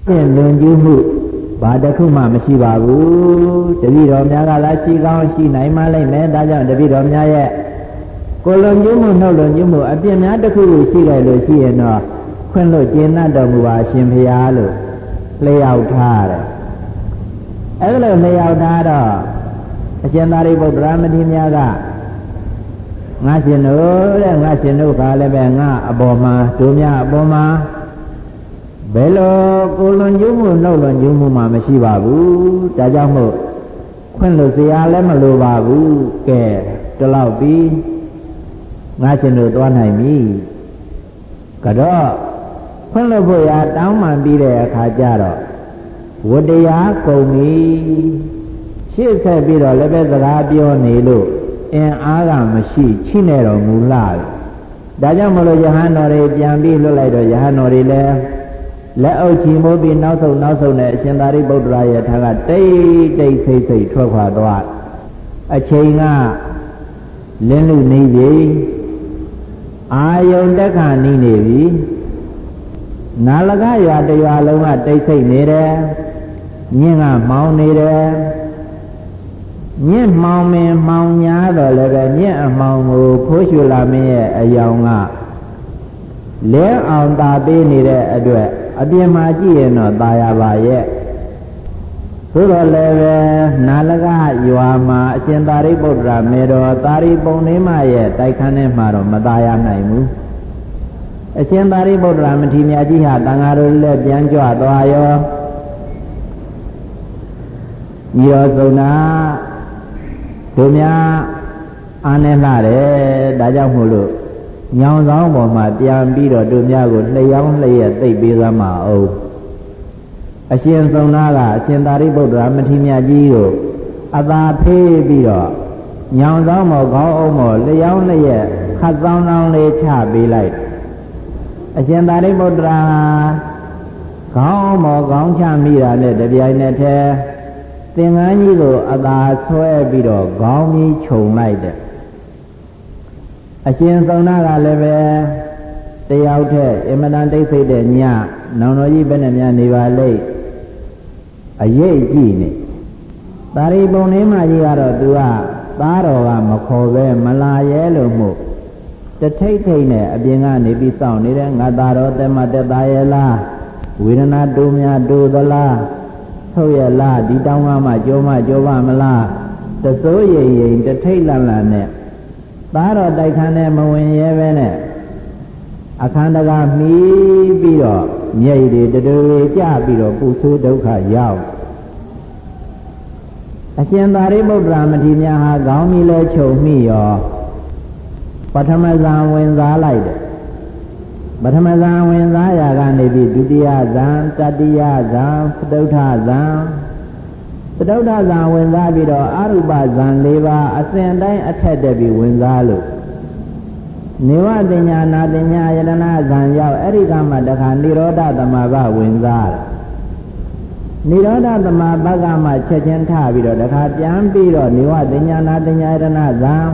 လွန်ကျူးမှုဘာတစ်ခုမှမရှိပါဘူးတပည့်တော်များကလည်းရှိကောင်းရှိနိုင်မှလိမ့်မယ်ဒါကြောင့်တပည့်တော်များရဲ့ကိုယ်လွန်ကျူးမှုနှုတ်လွန်ကျူးမှုအပြစ်များတစ်ခုခုရှိလိုက်လို့ရှိရင်တော့ခွင့်လို့ကျေနပ်တော်မူပါရှင်ဘုရားလို့လျှောက်ထားတယ်အဲ့လိုလျှောက်ထားတော့အရှင်သာရိပုတ္တရာမထေရများကငါရှင်တို့တဲ့ငါရှင်တို့ကလည်းပဲငါအပေါ်မှာတို့များအပေါ်မှာဘယ်လိုကိုယ်လွန်ကျူးမှုနှုတ်လွန်ကျူးမှုမှမရှိပါဘူးဒါကြောင့်မို့ခွင့်လို့စရာလည်းမလိုပါဘူးကဲဒီလောက်ပြီးငါရှင်တို့သွားနိုင်ပြီကတော့ခွင့်လို့ဖို့ရတောင်းပန်ပြီးတဲ့အခါကျတော့ဝတ္တရားကုန်ပြီရှေ့ဆက်ပြီးတော့လည်းပဲစကားပြောနေလို့အင်အားကမရှိချိနေတော်မူလားဒါကြောင့်မလို့ယဟန်တော်တွေပြန်ပြီးလွတ်လိုက်တော့ယဟန်တော်တွေလည်းလက်အုပ်ချီမိုးပြီးနောက်ဆုံးနဲ့အရှင်သာရိပုတ္တရာရဲ့ထာကတိတ်ဆိတ်ထွက်ခွာသွားအချိန်ကလင်းလူနေပြီအာယုန်တက်ခါနီးနေပြီနာလကရွာတရွာလုံးကတိတ်ဆိတ်နေတယ်ညင်းကမောင်းနေတယ်ညင်းမှောင်မင်းမှောင်ညာတော့လည်းပဲညင်းအမှောင်ကိုဖိုးရွှေလာမင်းရဲ့အယောင်ကလဲအောင်သာပေးနေတဲ့အတွက်အပြင်မှာကြည့်ရင်တော့ตายရပါရဲ့သို့တော်လည်းပဲနာလကရွာမှာအရှင်သာရိပုတ္တရာမေတော်သာရိပုဏ္ဏိမရဲ့တိုက်ခန်းထဲမှာတော့မตายရနိုင်ဘူးအရှင်သာရိပုတ္တရာမထေရမြတ်ကြီးဟာတန်ဃာတို့လည်းပြန်ကြွသွားရောညီတော်ဆုံးနာတို့များအားနဲ့လှတယ်ဒါကြောင့်မို့လို့ညောင်ဆောင်ပေါ်မှာပြန်ပြီးတော့တို့များကိုလျှောင်းလျက်သိပ်ပေးသမှာအောင်အရှင်ဆုံးနာကအရှင်သာရိပုတ္တရာမထေရမြတ်ကြီးကိုအသာဖေးပြီးတော့ညောင်ဆောင်ပေါ်ခေါင်းအုံးပေါ်လျှောင်းလျက်ခတ်ဆောင်လေးချပေးလိုက်အရှင်သာရိပုတ္တရာခေါင်းအုံးပေါ်ခေါင်းချမိတာနဲ့တပြိုင်နက်တည်းသင်္ကန်းကြီးကိုအသာဆွဲပြီးတော့ခေါင်းကြီးခြုံလိုက်တယ်အရှင်ဆုံးနာကလည်းပဲတယောက်တည်းအမတန်တိတ်ဆိတ်တဲ့ညနောင်တော်ကြီးဘယ်နဲ့များနေပါလိမ့်အရေးကြည့်နေသာရိပုဏ္ဏိမကြီးကတော့သူကသားတော်ကမခေါ်ပဲမလာရဲလို့မို့တထိတ်ထိတ်နဲ့အပြင်ကနေပြီးစောင့်နေတယ်ငါသားတော်တက်မတက်သားရဲ့လားဝေဒနာတိုးများတိုးသလားဟုတ်ရဲ့လားဒီတောင်းကမှကြောပါမလားတစိုးရိမ်တထိတ်လန့်နဲ့သားတော်တိုက်ခန်းနဲ့မဝင်ရဲပဲနဲ့အခန်းတကာမီးပြီးတော့မြိတ်တွေတူကြပြီးတော့ပူဆိုးဒုက္ခရောက်အရှင်သာရိပုတ္တရာမထေရများဟာခေါင်းကြီးလဲချုပ်မိရောပထမဇန်ဝင်စားလိုက်တယ်ပထမဇန်ဝင်စားရာကနေပြီးဒုတိယဇန်တတိယဇန်သတုဋ္ဌဇန်ဝင်စားပြီးတော့အရူပဇန်၄ပါးအစဉ်တိုင်းအထက်တက်ပြီးဝင်စားလို့နေဝတညာနာတညာယတနာဇန်ရောက်အဲ့ဒီကမှတခါនិရောဓသမဘဝင်စားတယ်និရောဓသမဘကမှချက်ချင်းထပြီးတော့တခါပြန်ပြီးတော့နေဝတညာနာတညာယတနာဇန်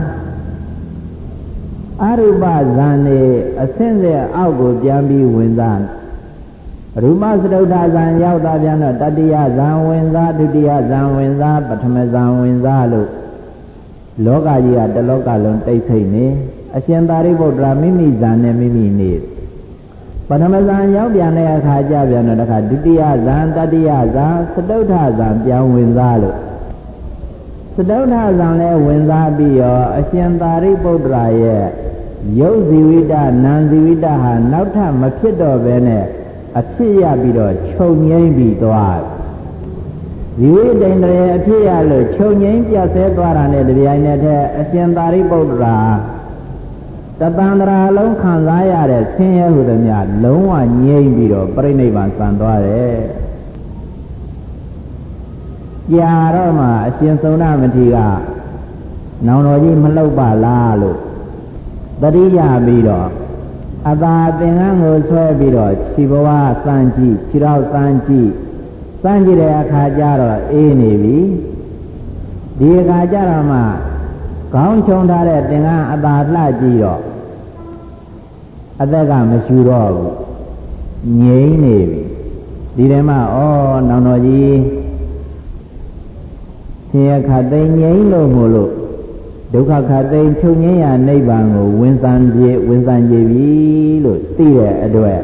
အရူပဇန်နေအဆင့်ဆက်အောက်ကိုပြန်ပြီးဝင်စားရူပစတုဋ္ဌဇန်ရောက်တာပြန်တော့တတိယဇန်ဝင်စားဒုတိယဇန်ဝင်စားပထမဇန်ဝင်စားလို့လောကကြီးကတလောကလုံးတိတ်ဆိတ်နေအရှင်သာရိပုတ္တရာမိမိဇန်နဲ့မိမိနေပထမဇန်ရောက်ပြန်တဲ့အခါကျပြန်တော့တခါဒုတိယဇန်တတိယဇန်စတုဋ္ဌဇန်ပြန်ဝင်စားလို့စတုဋ္ဌဇန်လည်းဝင်စားပြီးရောအရှင်သာရိပုတ္တရာရဲ့ရုပ်ဇီဝိတနာမ်ဇီဝိတဟာနောက်ထပ်မဖြစ်တော့ဘဲနဲ့အဖြစ်ရပြီးတော့ချုပ်ငိမ့်ပြီးသွားဇီဝိတ္တိန်တရေအဖြစ်ရလို့ချုပ်ငိမ့်ပြတ်ဆဲသွားတာနဲ့တပြိုင်နက်တည်းအရှင်သာရိပုတ္တရာတသန္တရာလုံးခံစားရတဲ့ဆင်းရဲဟုသည်များလုံးဝငြိမ့်ပြီးတော့ပြိဋိဘံစံသွားတယ်ကြာတော့မှအရှင်သုဏမထေရကနောင်တော်ကြီးမလှုပ်ပါလားလို့တတိယပြီးတော့အသာသင်္ကန်းကိုဆွဲပြီးတော့ခြေဘဝစမ်းကြည့်ခြေထောက်စမ်းကြည့်တဲ့အခါကျတော့အေးနေပြီဒီအခါကျတော့မှခေါင်းချုံထားတဲ့သင်္ကန်းအသာလှကြည့်တော့အသက်ကမရှူတော့ဘူးငြိမ့်နေပြီဒီထဲမှာနောင်တော်ကြီးဆင်းရဲခတ်သိမ်းငြိမ်းလို့မို့လို့ဒုက္ခခတ်သိမ်းချုပ်ငြိမ်းရာနိဗ္ဗာန်ကိုဝင်ဆံကြည်ပြီလို့သိတဲ့အတွက်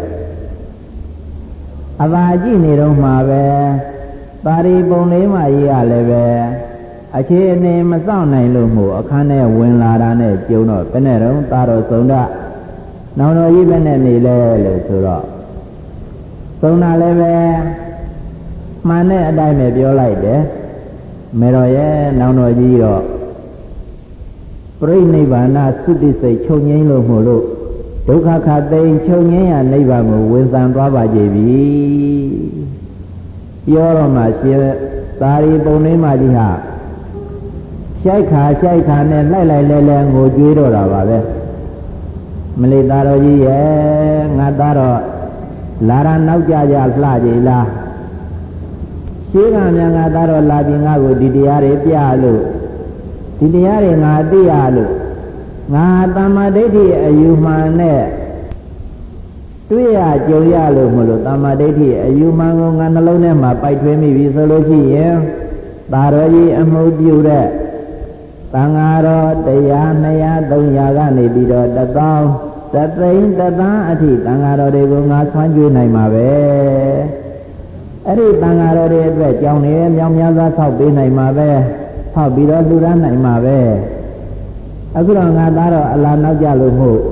အသာကြည့်နေတော့မှာပဲပါရီပုံလေးမှကြီးရလည်းပဲအခြေအနေမစောင့်နိုင်လို့မို့အခန်းထဲဝင်လာတာနဲ့ကြုံတော့ဘယ်နဲ့တော့သာတော်ဆုံးတာနောင်တော်ကြီးဘယ်နဲ့နေလဲလို့ဆိုတော့ဆုံးတာလည်းပဲမှန်တဲ့အတိုင်းပဲပြောလိုက်တယ်မေတော်ရဲ့နောင်တော်ကြီးတော့ပြိနိဗ္ဗာန်သုတိစိတ်ချုပ်ငြိမ်းလို့မို့လို့ဒုက္ခခတ်သိမ်းချုပ်ငြိမ်းရာနိဗ္ဗာန်ကိုဝင်ဆံသွားပါကြပြီပြောတော့မှရှင်သာရီပုံလေးမှကြီးဟာရှိုက်ခါနဲ့လိုက်လဲငိုကြွေးတော့တာပါပဲမလေးသားတော်ကြီးရဲ့ငါသားတော့လာရနောက်ကြလှကြည်လားရှိကမြန်ငါသားတော့လာပြီးငါ့ကိုဒီတရားတွေပြလို့ဒီတရားတွေငါသိရလို့ငါတမ္မာဒိဋ္ဌိအယူမှန်နဲ့တွေ့ရကြုံရလို့မလို့တမ္မာဒိဋ္ဌိအယူမှန်ကိုငါနှလုံးထဲမှာပိုက်ထွေးမိပြီဆိုလို့ရှိရင်သာတော်ကြီးအမှုပြုတဲ့သံဃာတော်100 200 300ကနေပြီးတော့1000 3သိန်း1သန်းအထိသံဃာတော်တွေကိုငါဆွမ်းကြွေးနိုင်မှာပဲအဲ့ဒီသံဃာတော်တွေအတွက်ကြောင်းနေမြောင်များစွာဆောက်ပေးနိုင်မှာပဲဆောက်ပြီးတော့လူရမ်းနိုင်မှာပဲအခုတော့ငါသားတော်အလားနောက်ကြလို့မဟုတ်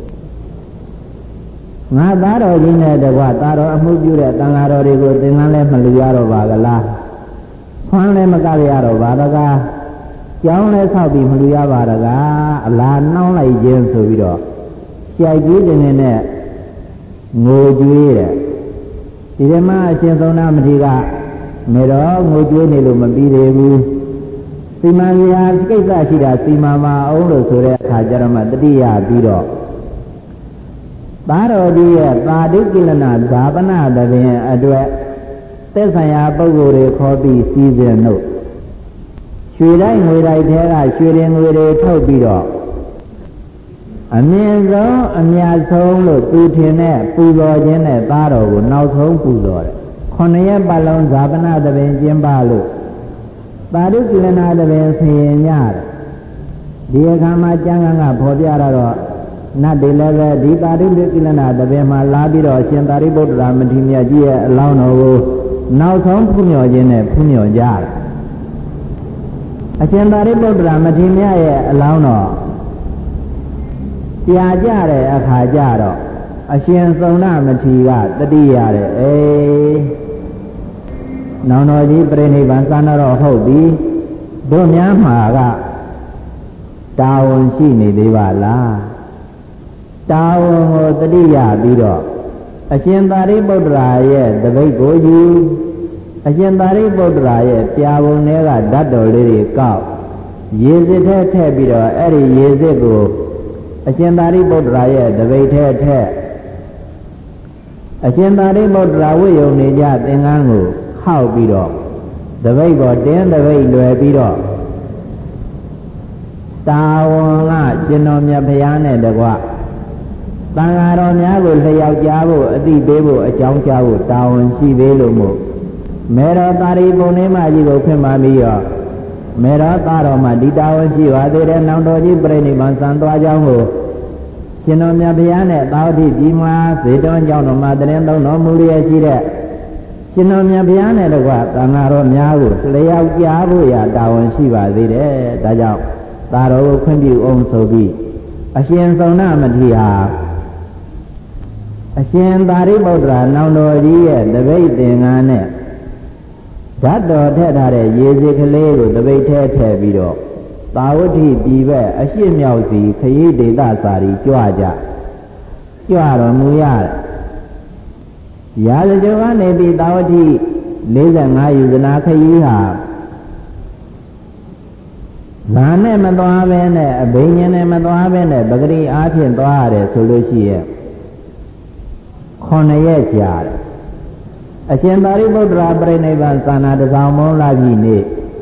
ငါသားတော်ကြီးနဲ့တကွသားတော်အမှုပြုတဲ့သံဃာတော်တွေကိုသင်္ကန်းလည်းမလူရတော့ပါကလားဆွမ်းလည်းမကရတော့ပါတကားကျောင်းလဲဆောက်ပြီးမလူရပါတကားအလားနှောင်းလိုက်ခြင်းဆိုပြီးတော့ကြိုက်ကြီးတင်နဲ့ငိုကြွေးတယ်ဒီဓမ္မအရှင်သုံးနာမထေရကမေတော်ငိုကြွေးနေလို့မပြီးသေးဘူးစီမံရာကိစ္စရှိတာစီမံမအောင်လို့ဆိုတဲ့အခါကျတော့မှတတိယပြီးတော့သာတော်ကြီးရဲ့သာဓုကိလနာဇာပနာတပင်အတွက်သက်ဆိုင်ရာပုဂ္ဂိုလ်တွေခေါ်ပြီးစီစဉ်လို့ရွှေတိုင်းငွေတိုင်းထဲကရွှေတွေငွေတွေထုတ်ပြီးတော့အမြင့်ဆုံးအများဆုံးလို့သူထင်တဲ့ပူဇော်ခြင်းနဲ့သားတော်ကိုနောက်ဆုံးပူဇော်တယ်9 ရက်ပတ်လုံးဇာပနာတပင်ကျင်းပလို့သာဓုကိလနာတပင်ဆင်ရင်ညတယ်ဒီအခါမှာကျမ်းဂန်ကဖော်ပြတော့နတ်တွေလည်းပဲဒီသာဓုကိလနာတပင်မှာလာပြီးတော့ရှင်သာရိပုတ္တရာမထေရမြတ်ကြီးရဲ့အလောင်းတော်ကိုနောက်ဆုံးဖူးမြော်ခြင်းနဲ့ဖူးမြော်ကြတယ်အရှင်သာရိပုတ္တရာမထေရမြတ်ရဲ့အလောင်းတော်ပြာကြတဲ့အခါကျတော့အရှင်သုံးနာမထေရကတတိရတယ်နောင်တော်ကြီးပြိဋိဘံစံတော်ဟုတ်ပြီတို့များမှာကတာဝန်ရှိနေသေးပါလားတာဝန်ကိုတတိယပြီးတော့အရှင်သာရိပုတ္တရာရဲ့တပိတ်ကိုယူအရှင်သာရိပုတ္တရာရဲ့ပြာပုံထဲကဓာတ်တော်လေးတွေကောက်ရေစစ်ထဲထည့်ပြီးတော့အဲ့ဒီရေစစ်ကိုအရှင်သာရိပုတ္တရာရဲ့တပိတ်ထဲထည့်အရှင်သာရိပုတ္တရာဝိယုံနေကြသင်္ကန်းကိုခောက်ပြီးတော့တပိတ်ပေါ်တင်းတပိတ်လွယ်ပြီးတော့တာဝန်ကရှင်တော်မြတ်ဘုရားနဲ့တကွသံဃာတော်များကိုလျှောက်ကြားဖို့အသိပေးဖို့အကြောင်းကြားဖို့တာဝန်ရှိသေးလို့မို့မေတော်သာရိပုတ္တရာကြီးကိုခွင့်ပါပြီးတော့မေတော်သားတော်မှာဒီတာဝန်ရှိပါသေးတယ်နောင်တော်ကြီးပြိဋိဘံစံသွားကြောင်းကိုရှင်တော်မြတ်ဘုရားနဲ့သာဝတိပြည်မှာဇေတဝန်ကျောင်းတော်မှာတရင်သုံးတော်မူရရှိတဲ့ရှင်တော်မြတ်ဘုရားနဲ့တကွသံဃာတော်များကိုလျှောက်ကြားဖို့ရာတာဝန်ရှိပါသေးတယ်ဒါကြောင့်သာတော်ကိုခွင့်ပြုအောင်ဆိုပြီးအရှင်သုံးနာမထေရဟာအရှင်သာရိပုတ္တရာနောင်တော်ကြီးရဲ့တပိတ်သင်္ကန်းနဲ့ဓာတ်တော်ထည့်ထားတဲ့ရေစစ်ကလေးကိုတပိတ်ထဲထည့်ပြီးတော့သာဝတိပြည်ဘက်အရှိမြောက်စီခရီးဒေသစာရီကြွတော်မူရတယ်ရာဇဂုကနေပြီးသာဝတိ45ယူဇနာခရီးဟာနာနဲ့မသွားဘဲနဲ့အဘိညာဉ်နဲ့မသွားဘဲနဲ့ပဂတိအားဖြင့်သွားရတယ်ဆိုလို့ရှိရဲ့9 ရက်ကြာတယ်အရှင်သာရိပုတ္တရာပြိဋိဘံသာနာတစောင်းမုံလာပြီနေ့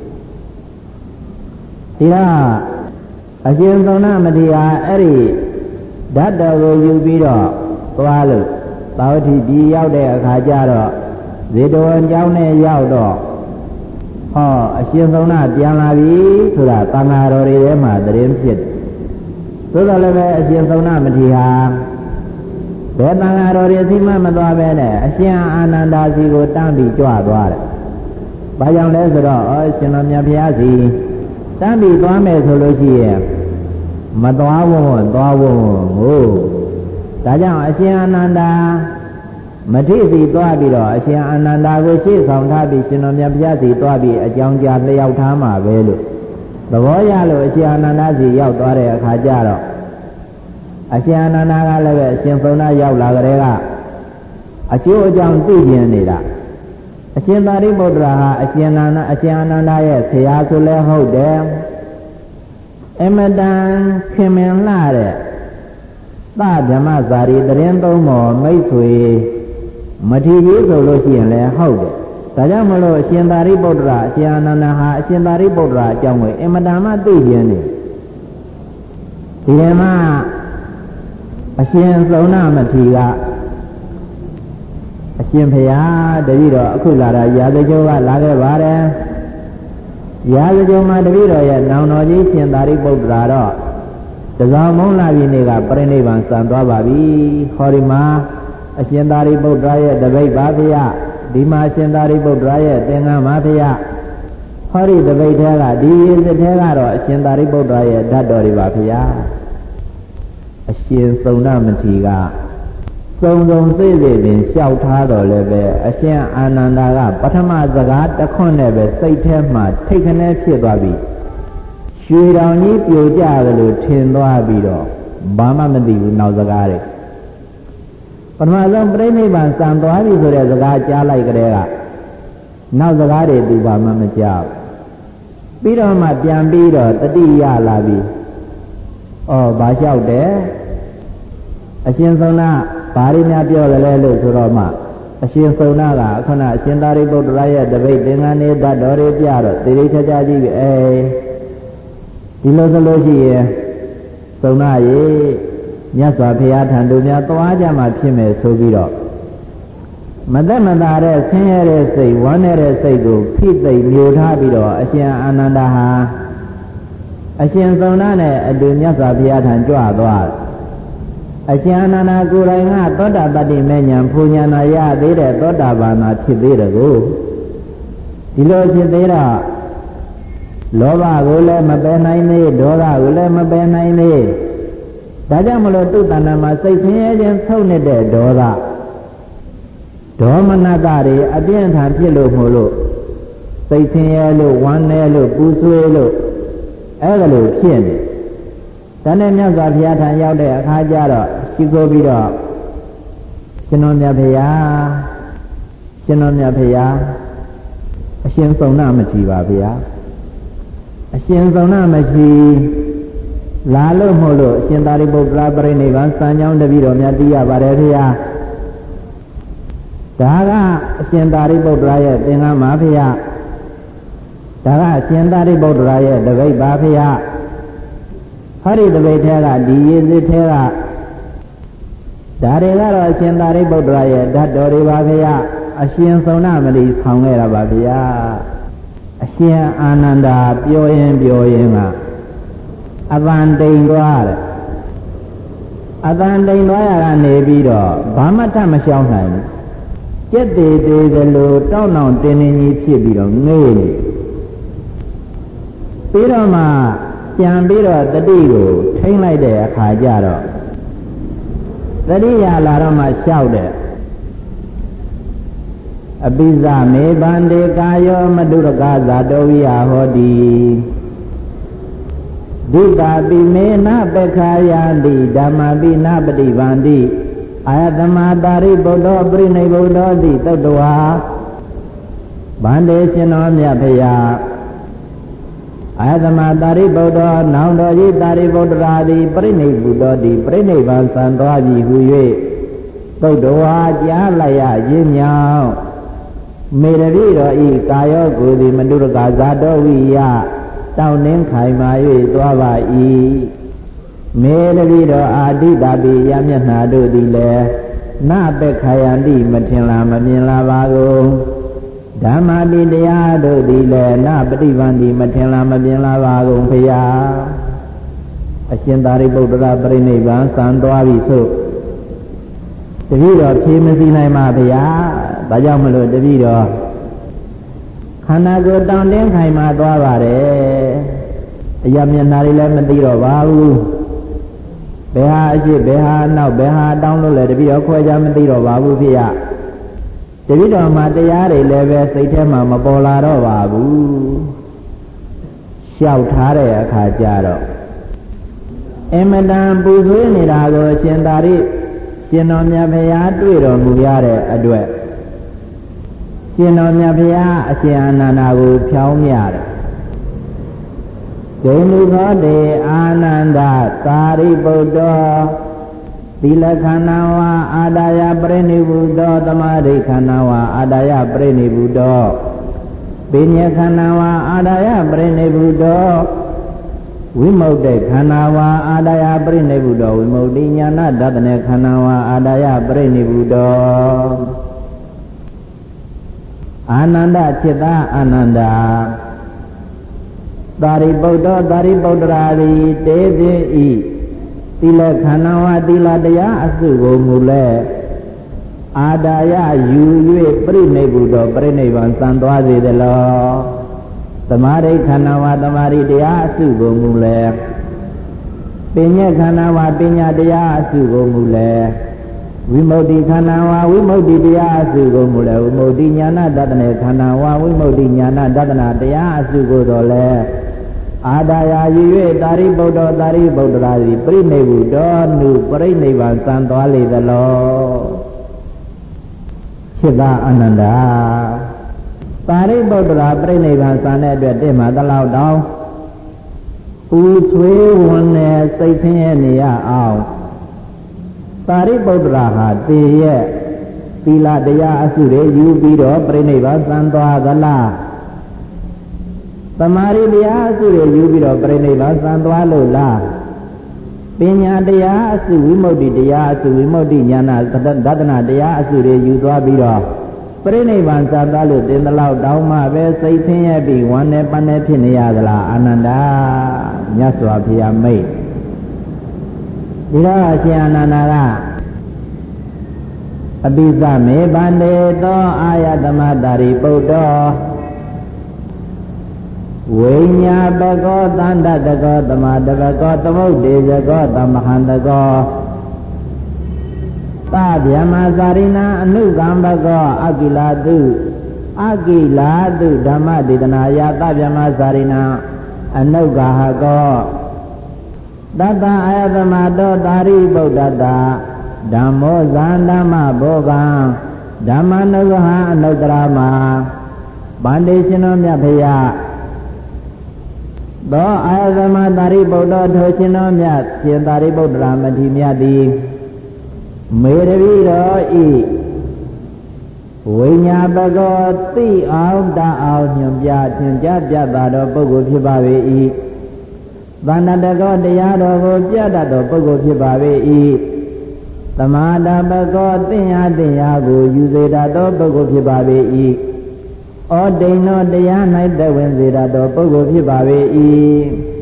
ဒီကအရှင်သုံးနာမထေရအဲ့ဒီဓာတ်တော်ကိုယူပြီးတော့သွားလို့သာဝတိပြည်ရောက်တဲ့အခါကျတော့ဇေတဝန်ကျောင်းနဲ့ရောက်တော့ဟောအရှင်ဆုံးနာပြန်လာပြီဆိုတာသံဃာတော်တွေထဲမှာသတင်းဖြစ်သို့တော်လည်းပဲအရှင်ဆုံးနာမထေရဟာဘယ်သံဃာတော်တွေစီမမသွားပဲနဲ့အရှင်အာနန္ဒာစီကိုတန်းပြီးကြွသွားတယ်။ဘာကြောင့်လဲဆိုတော့ရှင်တော်မြတ်ဘုရားစီတန်းပြီးသွားမယ်ဆိုလို့ရှိရင်မသွားဘူးသွားဘူးကိုဒါကြောင့်အရှင်အာနန္ဒာမထေရစီသွားပြီးတော့အရှင်အာနန္ဒာကိုရှေ့ဆောင်ထားပြီးရှင်တော်မြတ်ဘုရားစီသွားပြီးအကြောင်းကြားလျှောက်ထားမှာပဲလို့သဘောရလို့အရှင်အာနန္ဒာစီရောက်သွားတဲ့အခါကျတော့အရှင်အာနန္ဒာကလည်းပဲအရှင်သုံးနာရောက်လာကြတဲ့ကအကျိုးအကြောင်းသိကျင်နေတာအရှင်သာရိပုတ္တရာဟာအရှင်အာနန္ဒာရဲ့ဆရာဆိုလဲဟုတ်တယ်အမတန်ခင်မင်လှတဲ့သဗ္ဗမဇာတိတရင်သုံးမောမိတ်ဆွေမထီကြီးဆိုလို့ရှိရင်လည်းဟုတ်တယ်ဒါကြောင့်မလို့အရှင်သာရိပုတ္တရာအရှင်အာနန္ဒာဟာအရှင်သာရိပုတ္တရာအကြောင်းကိုအမတန်မှသိကျင်နေဒီထဲမှာအရှင်သုံးနာမထေရကအရှင်ဘုရားတပည့်တော်အခုလာတာရာဇဂိုကလာခဲ့ပါတယ်ရာဇဂိုမှာတပည့်တော်ရဲ့နောင်တော်ကြီးရှင်သာရိပုတ္တရာတော့တဇောင်းမုန်းလာပြီနေ့ကပြိဋိဘံစံသွားပါပြီဟောဒီမှာအရှင်သာရိပုတ္တရာရဲ့တပိတ်ပါဗျာဒီမှာအရှင်သာရိပုတ္တရာရဲ့သင်္ကန်းပါဗျာဟောဒီတပိတ်ထဲကဒီရေစစ်ထဲကတော့အရှင်သာရိပုတ္တရာရဲ့ဓာတ်တော်တွေပါဗျာအရှင်သုံဏမထေရကစုံစုံသိသိပင်လျှောက်ထားတော်လည်းပဲအရှင်အာနန္ဒာကပထမစကားတခွန်းနဲ့ပဲစိတ်ထဲမှာထိတ်ခနဲဖြစ်သွားပြီရွှေတောင်ကြီးပြိုကျတယ်လို့ထင်သွားပြီးတော့ဘာမှမသိဘူးနောက်စကားတွေပထမဆုံးပြိဋိဘံစံသွားပြီဆိုတဲ့စကားကြားလိုက်ကြတဲ့ကနောက်စကားတွေသူဘာမှမကြောက်ပြီးတော့မှပြန်ပြီးတော့တတိယလာပြီဘာလျှောက်တယ်အရှင်သုံးနာဘာရင်းများပြောကြလဲလို့ဆိုတော့မှအရှင်သုံးနာကခဏအရှင်သာရိပုတ္တရာရဲ့တပိတ်သင်္ကန်းလေးတတ်တော်တွေပြတော့သေသေးချာချာကြည့်ပြီဒီလိုဆိုလို့ရှိရင်သုံးနာရေမြတ်စွာဘုရားထံတို့များသွားကြမှာဖြစ်မယ်ဆိုပြီးတော့မသက်မသာတဲ့ဆင်းရဲတဲ့စိတ်ဝမ်းနေတဲ့စိတ်ကိုဖိသိမ့်မျိုးထားပြီးတော့အရှင်အာနန္ဒာဟာအရှင်သုံးနာနဲ့အတူမြတ်စွာဘုရားထံကြွသွားအရှင်အာနန္ဒာကိုယ်တိုင်ကသောတာပတ္တိမေညာဖူညာနာရသေးတဲ့သောတာပန်သာဖြစ်သေးတယ်ကိုဒီလိုဖြစ်သေးတော့လောဘကိုလည်းမပယ်နိုင်သေးဒေါသကိုလည်းမပယ်နိုင်သေးဒါကြောင့်မလို့သူ့တဏ္ဍာမှာစိတ်ဆင်းရဲခြင်းဆုံးနေတဲ့ဒေါသဒေါမနတတွေအပြင်းထန်ဖြစ်လို့မို့လို့စိတ်ဆင်းရဲလို့ဝမ်းနည်းလို့ပူဆွေးလို့အဲ့ဒါလို့ဖြစ်နေတန်တဲ့မြတ်စွာဘုရားထံရောက်တဲ့အခါကျတော့ရှိခိုးပြီးတော့ရှင်တော်မြတ်ဘုရားရှင်တော်မြတ်ဘုရားအရှင်သုံဏမထေရပါဗျာအရှင်သုံဏမထေရလာလို့မဟုတ်လို့အရှင်သာရိပုတ္တရာပြိဋိဘံစံကြောင်းတပည့်တော်များသိရပါတယ်ဗျာဒါကအရှင်သာရိပုတ္တရာရဲ့သင်္ကန်းပါဗျာဒါကအရှင်သာရိပုတ္တရာရဲ့တပိတ်ပါဗျာဟောဒီတပိတ်ထဲကဒီရေစစ်ထဲကဒါတွေကတော့အရှင်သာရိပုတ္တရာရဲ့ဓာတ်တော်တွေပါဗျာအရှင်သုံဏမလီဆောင်ခဲ့တာပါဗျာအရှင်အာနန္ဒာပြောရင်ကအတန်တိန်သွားတယ်အတန်တိန်သွားရကနေပြီးတော့ဘာမှတတ်မရှောင်နိုင်ဘူးကြက်သေးသေးကလေးတောင်းတောင်းတင်းတင်းကြီးဖြစ်ပြီးတော့ငေးနေပြီးတော့မှပြန်ပြီးတော့တတိကိုထိမ့်လိုက်တဲ့အခါကျတော့တတိယလာတော့မှလျှောက်တယ်အပိဇမေဗန္တေကာယောမတုရကဇာတောဝိယဟောတိဒုတာပိမေနပက္ခာယတိဓမ္မပိနပฏิဗန္တိအာယတမတာရိပုတ္တောပြိနိဗ္ဗုတောတိတတ္တဝါဗန္တေရှင်တော်မြတ်ဖရာအာယတမတာရိပုတ္တောနောင်တော်ကြီးတာရိပုတ္တရာသည်ပြိနိဗ္ဗုတောတိပြိနိဗ္ဗာန်စံသွားပြီဟူ၍သုတ္တဝါကြားလိုက်ရခြင်းမြောင်မေတ္တိတော်ဤကာယောကိုယ်သည်မတုရကဇာတောဝိယတောင်းနှင်းခိုင်မာ၍သွားပါ၏မေတ္တိတော်အာတိတာပိယမျက်နှာတို့သည်လည်းနာပက္ခယန္တိမထင်လားမမြင်လားပါကုန်ဓမ္မတိတရားတို့သည်လည်းနာပฏิဗန္တိမထင်လားမမြင်လားပါကုန်ဖရာအရှင်သာရိပုတ္တရာပြိဋိဘံစံသွားပြီဆိုတပည့်တော်ဖြေမစီနိုင်ပါဗျာဒါကြောင့်မလို့တပည့်တော်ခန္ဓာကိုယ်တောင်းတင်းခိုင်မာသွားပါတယ်အရာမျက်နှာတွေလည်းမသိတော့ပါဘူးဘယ်ဟာအရှိဘယ်ဟာနောက်ဘယ်ဟာတောင်းလို့လဲတပည့်တော်ခွဲခြားမသိတော့ပါဘူးဖေရတပည့်တော်မှာတရားတွေလည်းပဲစိတ်ထဲမှာမပေါ်လာတော့ပါဘူးလျှောက်ထားတဲ့အခါကျတော့အမတန်ပူဆွေးနေတာကိုအရှင်သာရိရှင်တော်မြတ်ဘုရားတွေ့တော်မူရတဲ့အတွက်ရှင်တော်မြတ်ဘုရားအရှင်အာနန္ဒာကိုဖြောင်းမြတယ်ဂိဏုသောတေအာနန္ဒာသာရိပုတ္တောသီလခန္ဓာဝါအာဒါယပရိနိဗ္ဗုတောသမာဓိခန္ဓာဝါအာဒါယပရိနိဗ္ဗုတောပညာခန္ဓာဝါအာဒါယပရိနိဗ္ဗုတောဝိမု ക്ത ခန္ဓာဝါအာဒါယပရိနိဗ္ဗုတောဝိမု ക്തി ဉာဏဒသနေခန္ဓာဝါအာဒါယပရိနိဗ္ဗုတောအာနန္ဒจิตာအာနန္ဒာသာရိပုတ္တသာရိပုတ္တရာသည်တေသိဤသီလခန္ဓာဝါသီလတရားအစုကိုမူလဲအာဒါယယူ၍ပြိနိဗ္ဗုတောပြိနိဗ္ဗာန်စံသွားစေသလောသမာဓိခန္ဓာဝါသမာဓိတရားအစုကိုမူလဲပညာခန္ဓာဝါပညာတရားအစုကိုမူလဲဝိမု ക്തി ခန္ဓာဝါဝိမု ക്തി တရားအစုကိုမူလဲဝိမု ക്തി ဉာဏဒသနေခန္ဓာဝါဝိမု ക്തി ဉာဏဒသနာတရားအစုကိုတော့လဲအာဒါယယူ၍သာရိပုတ္တသာရိပုတ္တရာသည်ပြိနိဗ္ဗုတောနုပြိနိဗ္ဗာန်စံသွားလေသလောจิตာအာနန္ဒာသာရိပုတ္တရာပြိနိဗ္ဗာန်စံတဲ့အတွက်တင့်မှာတလောက်တောင်းပူဆွေးဝင်နေစိတ်ဆင်းရဲနေရအောင်သာရိပုတ္တရာဟာတည်ရဲ့သီလတရားအစုတွေယူပြီးတော့ပြိနိဗ္ဗာန်စံသွားသလားသမာဓိတရားအစုတွေယူပြီးတော့ပြိနိဗ္ဗာန်စံသွားလို့လားပညာတရားအစုဝိမု ക്തി တရားအစုဝိမု ക്തി ဉာဏဒသနာတရားအစုတွေယူသွားပြီးတော့ပြိနိဗ္ဗာန်စံသွားလို့တင်တလောက်တောင်းမှပဲစိတ်ဆင်းရဲပြီးဝမ်းနဲ့ပန်းနဲ့ဖြစ်နေရသလားအာနန္ဒာမြတ်စွာဘုရားမိတ်ဒီတော့အရှင်အာနန္ဒာကအပိသမေဗန္တေသောအာယတမတာရိပုတ္တောဝိညာပကောသန္တတကောသမာတပကောသမုဒ္ဒေဇကောသမဟန္တကောသဗျမသာရိဏအနုကံပကောအကိလာတုဓမ္မဒေသနာယသဗျမသာရိဏအနုဂဟကောတတအာယတမတောသာရိပုတ္တတာဓမ္မောဇန္ဓမ္မဘောဂံဓမ္မနုဂဟအနုတ္တရမဗန္တေရှင်တော်မြတ်ဖရာသောအာယသမသာရိပုတ္တထိုရှင်တော်မြတ်ရှင်သာရိပုတ္တရာမထေရမြတ်သည်မေတ္တိတော်ဤဝိညာပကောသိအောင်တအောင်ညွန်ပြသင်ကြားပြတာတော်ပုဂ္ဂိုလ်ဖြစ်ပါ၏သန္တတကောတရားတော်ကိုပြတတ်သောပုဂ္ဂိုလ်ဖြစ်ပါ၏သမာဓိပကောသင်္ယာကိုယူစေတတ်သောပုဂ္ဂိုလ်ဖြစ်ပါ၏ဩဒိဏောတရား၌တဝင်စေတတ်သောပုဂ္ဂိုလ်ဖြစ်ပါ၏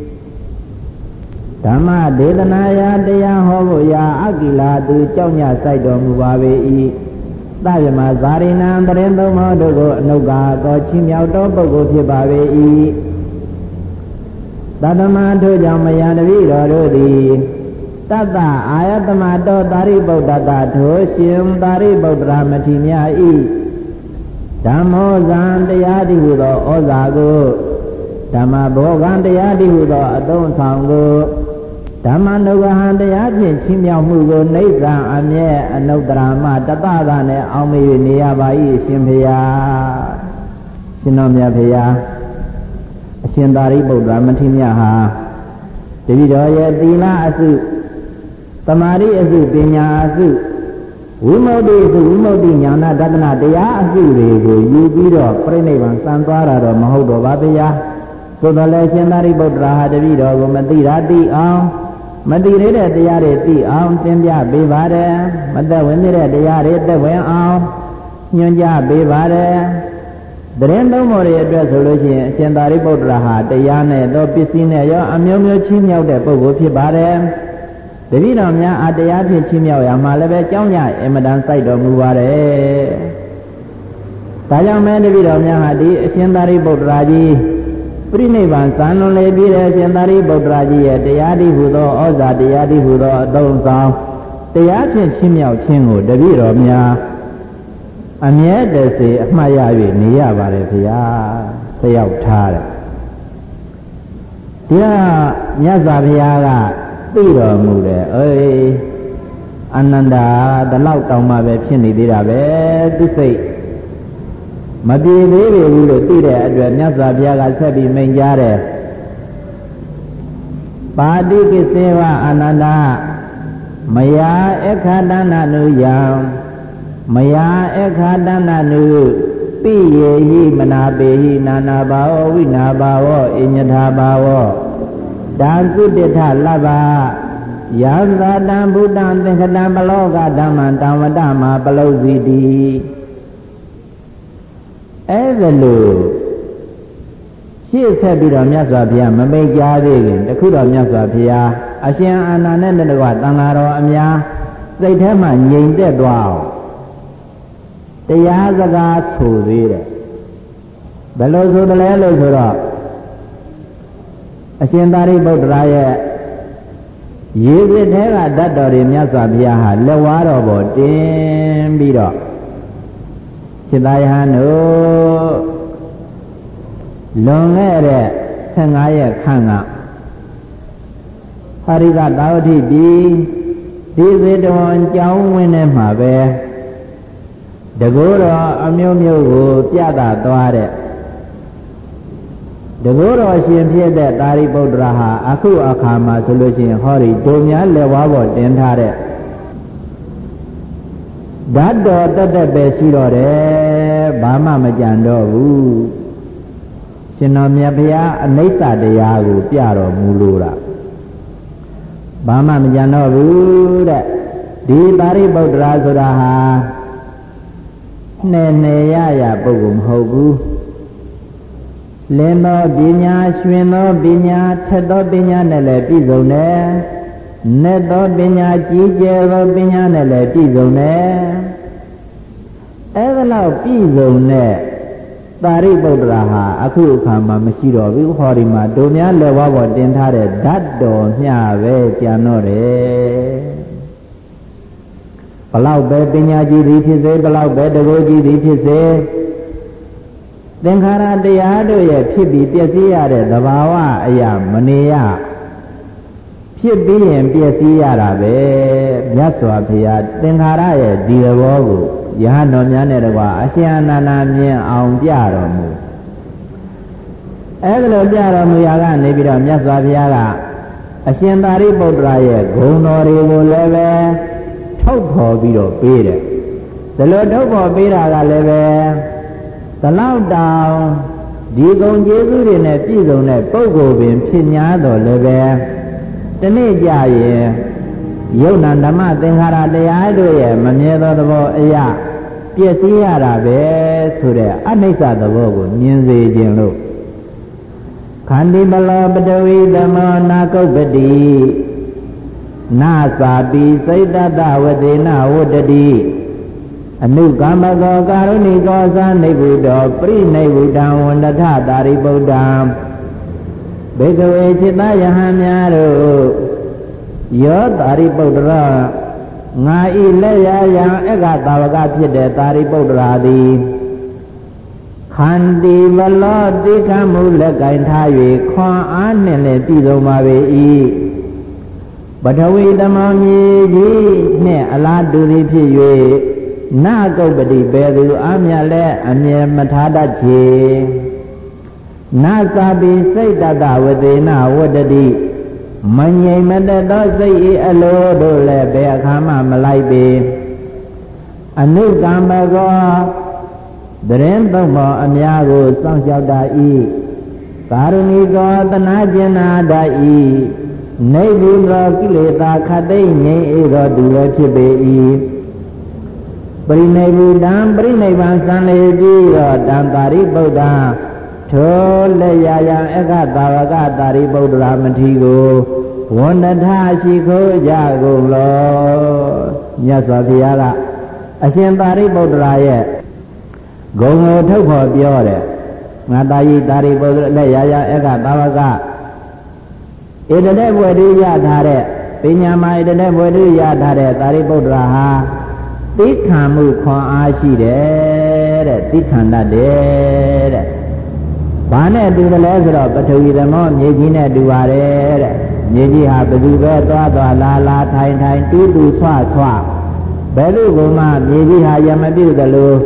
ဓမ္မဒေသနာယတရားဟောဖို့ရာအကိလာသူကြောင့်ညဆိုင်တော်မူပါ၏သဗ္ဗမဇာရိဏံတရင်သုံးမောတို့ကိုအနုဂါသောချင်းမြောက်သောပုဂ္ဂိုလ်ဖြစ်ပါ၏သတ္တမထို့ကြောင့်မယံတပိတော်တို့သည်တတ္တအာယတမတောသာရိပုတ္တတထိုရှင်သာရိပုတ္တရာမထေရမြတ်၏ဓမ္မောဇံတရားတိဟုသောဩဇာကိုဓမ္မဘောဂံတရားတိဟုသောအသုံးဆောင်ကိုဓမ္မနုဂဟံတရားဖြင့်ချင်းမြောက်မှုကိုနိစ္စအမြဲအနုတ္တရာမတတသာနဲ့အောင်မေ၍နေရပါ၏ရှင်ဖေယရှင်တော်မြတ်ဖေယအရှင်သာရိပုတ္တရာမထေရမြတ်ဟာတပည့်တော်ရဲ့သီလအစုသမာဓိအစုပညာအစုဝိမု ക്തി ဝိမု ക്തി ဉာဏဒသနာတရားအစုတွေကိုယူပြီးတော့ပြိနိဗ္ဗာန်စံသွားတာတော့မဟုတ်တော့ပါဗျာသို့တော်လည်းရှင်သာရိပုတ္တရာဟာတပည့်တော်ကိုမသိတာသိအောင်မတိရတဲ့တရားတွေသိအောင်သင်ပြပေးပါတယ်မသက်ဝင်တဲ့တရားတွေသက်ဝင်အောင်ညွှန်ကြားပေးပါတယ်သတင်းသုံးပေါ်တွေအတွက်ဆိုလို့ရှိရင်အရှင်သာရိပုတ္တရာဟာတရားနဲ့တော့ပစ္စည်းနဲ့ရောအမျိုးမျိုးချင်းမြောက်တဲ့ပုဂ္ဂိုလ်ဖြစ်ပါတယ်တတိတော်များအတရားဖြင့်ချင်းမြောက်ရမှာလည်းပဲကြောင်းကြအမတန်စိုက်တော်မူပါတယ်ဒါကြောင့်မဲတတိတော်များဟာဒီအရှင်သာရိပုတ္တရာကြီးပြိနိဗ္ဗာန်စံလွန်လေပြီးတဲ့အရှင်သာရိပုတ္တရာကြီးရဲ့တရားဒီဟုသောဩဇာတရားဒီဟုသောအသုံးဆောင်တရားဖြင့်ချင်းမြောက်ခြင်းကိုတတိတော်များအမြဲတစေအမှတ်ရ၍နေရပါတယ်ဗျာတယောက်ထားတယ်ဒီကမြတ်စွာဘုရားကသိတော်မူတယ်အေးအနန္တာဒီလောက်တောင်မှပဲဖြစ်နေသေးတာပဲသူစိတ်မပြေသေးဘူးလို့သိတဲ့အတွက်မြတ်စွာဘုရားကဆက်ပြီးမိန့်ကြားတယ်ပါတိကိစေဝအနန္တာမယာအခါတဏနုယံမယာအခါတဏနုပိယေဟိမနာပေဟိနာနာဘာဝဝိနာဘာဝအညထာဘာဝဒါကုတ္တထလဗ္ဗယံသာတံဘုဒ္ဓံသင်္ခတံပလောကဓမ္မံတံဝတ္တမပလုစီတိအဲ့ဒါလို့ရှေ့ဆက်ပြီးတော့မြတ်စွာဘုရားမမိတ်ကြားသေးခင်တခုတော့မြတ်စွာဘုရားအရှင်အာနန္ဒနဲ့တကွသံဃာတော်အများစိတ်ထဲမှာငြိမ်သက်သွားအောင်တရားစကားဆိုသေးတယ်ဘယ်လိုဆိုတယ်လဲလို့ဆိုတော့အရှင်သာရိပုတ္တရာရဲ့ရေစစ်ထဲကဓာတ်တော်တွေမြတ်စွာဘုရားဟာလက်ဝါးတော်ပေါ်တင်ပြီးတော့စိတ္တယဟန်တို့လွန်ခဲ့တဲ့15ရက်ခန့်ကဟာရိကသာဝတိပြည်ဒီစေတဝန်ကျောင်းဝင်းထဲမှာပဲတကူတော်အမျိုးမျိုးကိုပြသသွားတဲ့တကူတော်ရှင်ဖြစ်တဲ့သာရိပုတ္တရာဟာအခုအခါမှာဆိုလို့ရှိရင်ဟောဒီဒုံများလက်ဝါးပေါ်တင်ထားတဲ့ဓာတ်တော်တက်တက်ပဲရှိတော့တယ်ဘာမှမကြံတော့ဘူးရှင်တော်မြတ်ဘုရားအနိစ္စတရားကိုပြတော်မူလို့တာဘာမှမကြံတော့ဘူးတဲ့ဒီသာရိပုတ္တရာဆိုတာဟာနေရပုဂ္ဂိုလ်မဟုတ်ဘူးလင်းသောပညာရွှင်သောပညာထက်သောပညာနဲ့လည်းပြည့်စုံတယ်နက်သောပညာကြီးကျယ်သောပညာနဲ့လည်းပြည့်စုံတယ်အဲ့ဒါလောက်ပြည့်စုံတဲ့သာရိပုတ္တရာဟာအခုအခါမှာမရှိတော့ဘူးဟောဒီမှာတို့များလက်ဝါးပေါ်တင်ထားတဲ့ဓာတ်တော်မျှပဲကျန်တော့တယ်ဘလောက်ပဲပညာကြီးသည်ဖြစ်စေဘလောက်ပဲတကူကြီးသည်ဖြစ်စေသင်္ခါရတရားတို့ရဲ့ဖြစ်ပြီးပျက်စီးရတဲ့သဘာဝအရာမနေရဖြစ်ပြီးရင်ပျက်စီးရတာပဲမြတ်စွာဘုရားသင်္ခါရရဲ့ဒီသဘောကိုယဟန်တော်များနဲ့တကွာအရှင်အနန္ဒာမြင်အောင်ပြတော်မူအဲ့ဒါလိုပြတော်မူရာကနေပြီးတော့မြတ်စွာဘုရားကအရှင်သာရိပုတ္တရာရဲ့ဂုဏ်တော်တွေကိုလည်းပဲထုတ်ဖော်ပြီးတော့ပေးတယ်ဒီလိုထုတ်ဖော်ပေးတာကလည်းပဲသလောက်တောင်ဒီဂုဏ်ကျေးဇူးတွေနဲ့ပြည့်စုံတဲ့ပုဂ္ဂိုလ်ပင်ဖြစ်냐တော့လည်းပဲဒီနေ့ကြရင်ယုံနာဓမ္မသင်္ခါရတရားတို့ရဲ့မမြဲသောသဘောအရာပျက်စီးရတာပဲဆိုတဲ့အနိစ္စသဘောကိုမြင်စေခြင်းလို့ခန္တီပလောပတဝီသမောနာကုပ္ပတိနာသာပိစိတ်တတဝတေနဝတ္တတိအနုကမ္မကောကာရုဏိကောသာနိဗ္ဗုတောပရိနိဗ္ဗုတံဝန္တထသာရိပုတ္တံဘေကဝေจิตယဟံများတို့ယောသာရိပုတ္တရာငါဤလက်ရယံအက္ခသာဝကဖြစ်တဲ့သာရိပုတ္တရာသည်ခန္တီမလောတိခမှုလက်ကင်ထား၍ခွန်အားနှင့်လည်းပြည်စုံပါပေ၏ပထဝီတမောမြေကြီးနှင့်အလားတူသည်ဖြစ်၍နာကုပ္ပတိပေသူအမြတ်လည်းအမြဲမထားတတ်ချေနာသာပိစိတ်တတဝတေနဝတ္တတိမငြိမ်မသက်သောစိတ်၏အလိုတို့လည်းဘယ်အခါမှမလိုက်ပေအနုကမ္မကောတရင်သုံးပါအများကိုစောင့်ရှောက်တတ်၏ကာရုဏီကောသနာကျင်နာတတ်၏နေဘူးသောကိလေသာခတ်သိငြိမ်းအေးသောသူလည်းဖြစ်ပေ၏ပရိနိဗ္ဗာန်ပရိနိဗ္ဗာန်စံလေပြီးတော့တံတာရိပုတ္တထိုလက်ရယံအခသာဝကတာရိပုတ္တရာမထီကိုဝန္တထရှိခိုးကြကုန်လောမြတ်စွာဘုရားကအရှင်သာရိပုတ္တရာရဲ့ဂုဏ်ကိုထုတ်ဖော်ပြောတယ်ငါတာယိတာရိပုတ္တရာလက်ရယံအခသာဝကဣတတေဘွယ်တိရထားတဲ့ပညာမှာဣတတေဘွယ်တိရထားတဲ့သာရိပုတ္တရာဟာသိခံမှုခွန်အားရှိတယ်တဲ့သိခံတတ်တယ်တဲ့ဘာနဲ့တူတယ်လဲဆိုတော့ပထဝီသမောမြေကြီးနဲ့တူပါတယ်တဲ့မြေကြီးဟာဘယ်သူပဲသွားသွားလာလာထိုင်ထိုင်တူးတူးဆွဆွဘယ်လိုကမှမြေကြီးဟာရမပြုတ်တယ်လို့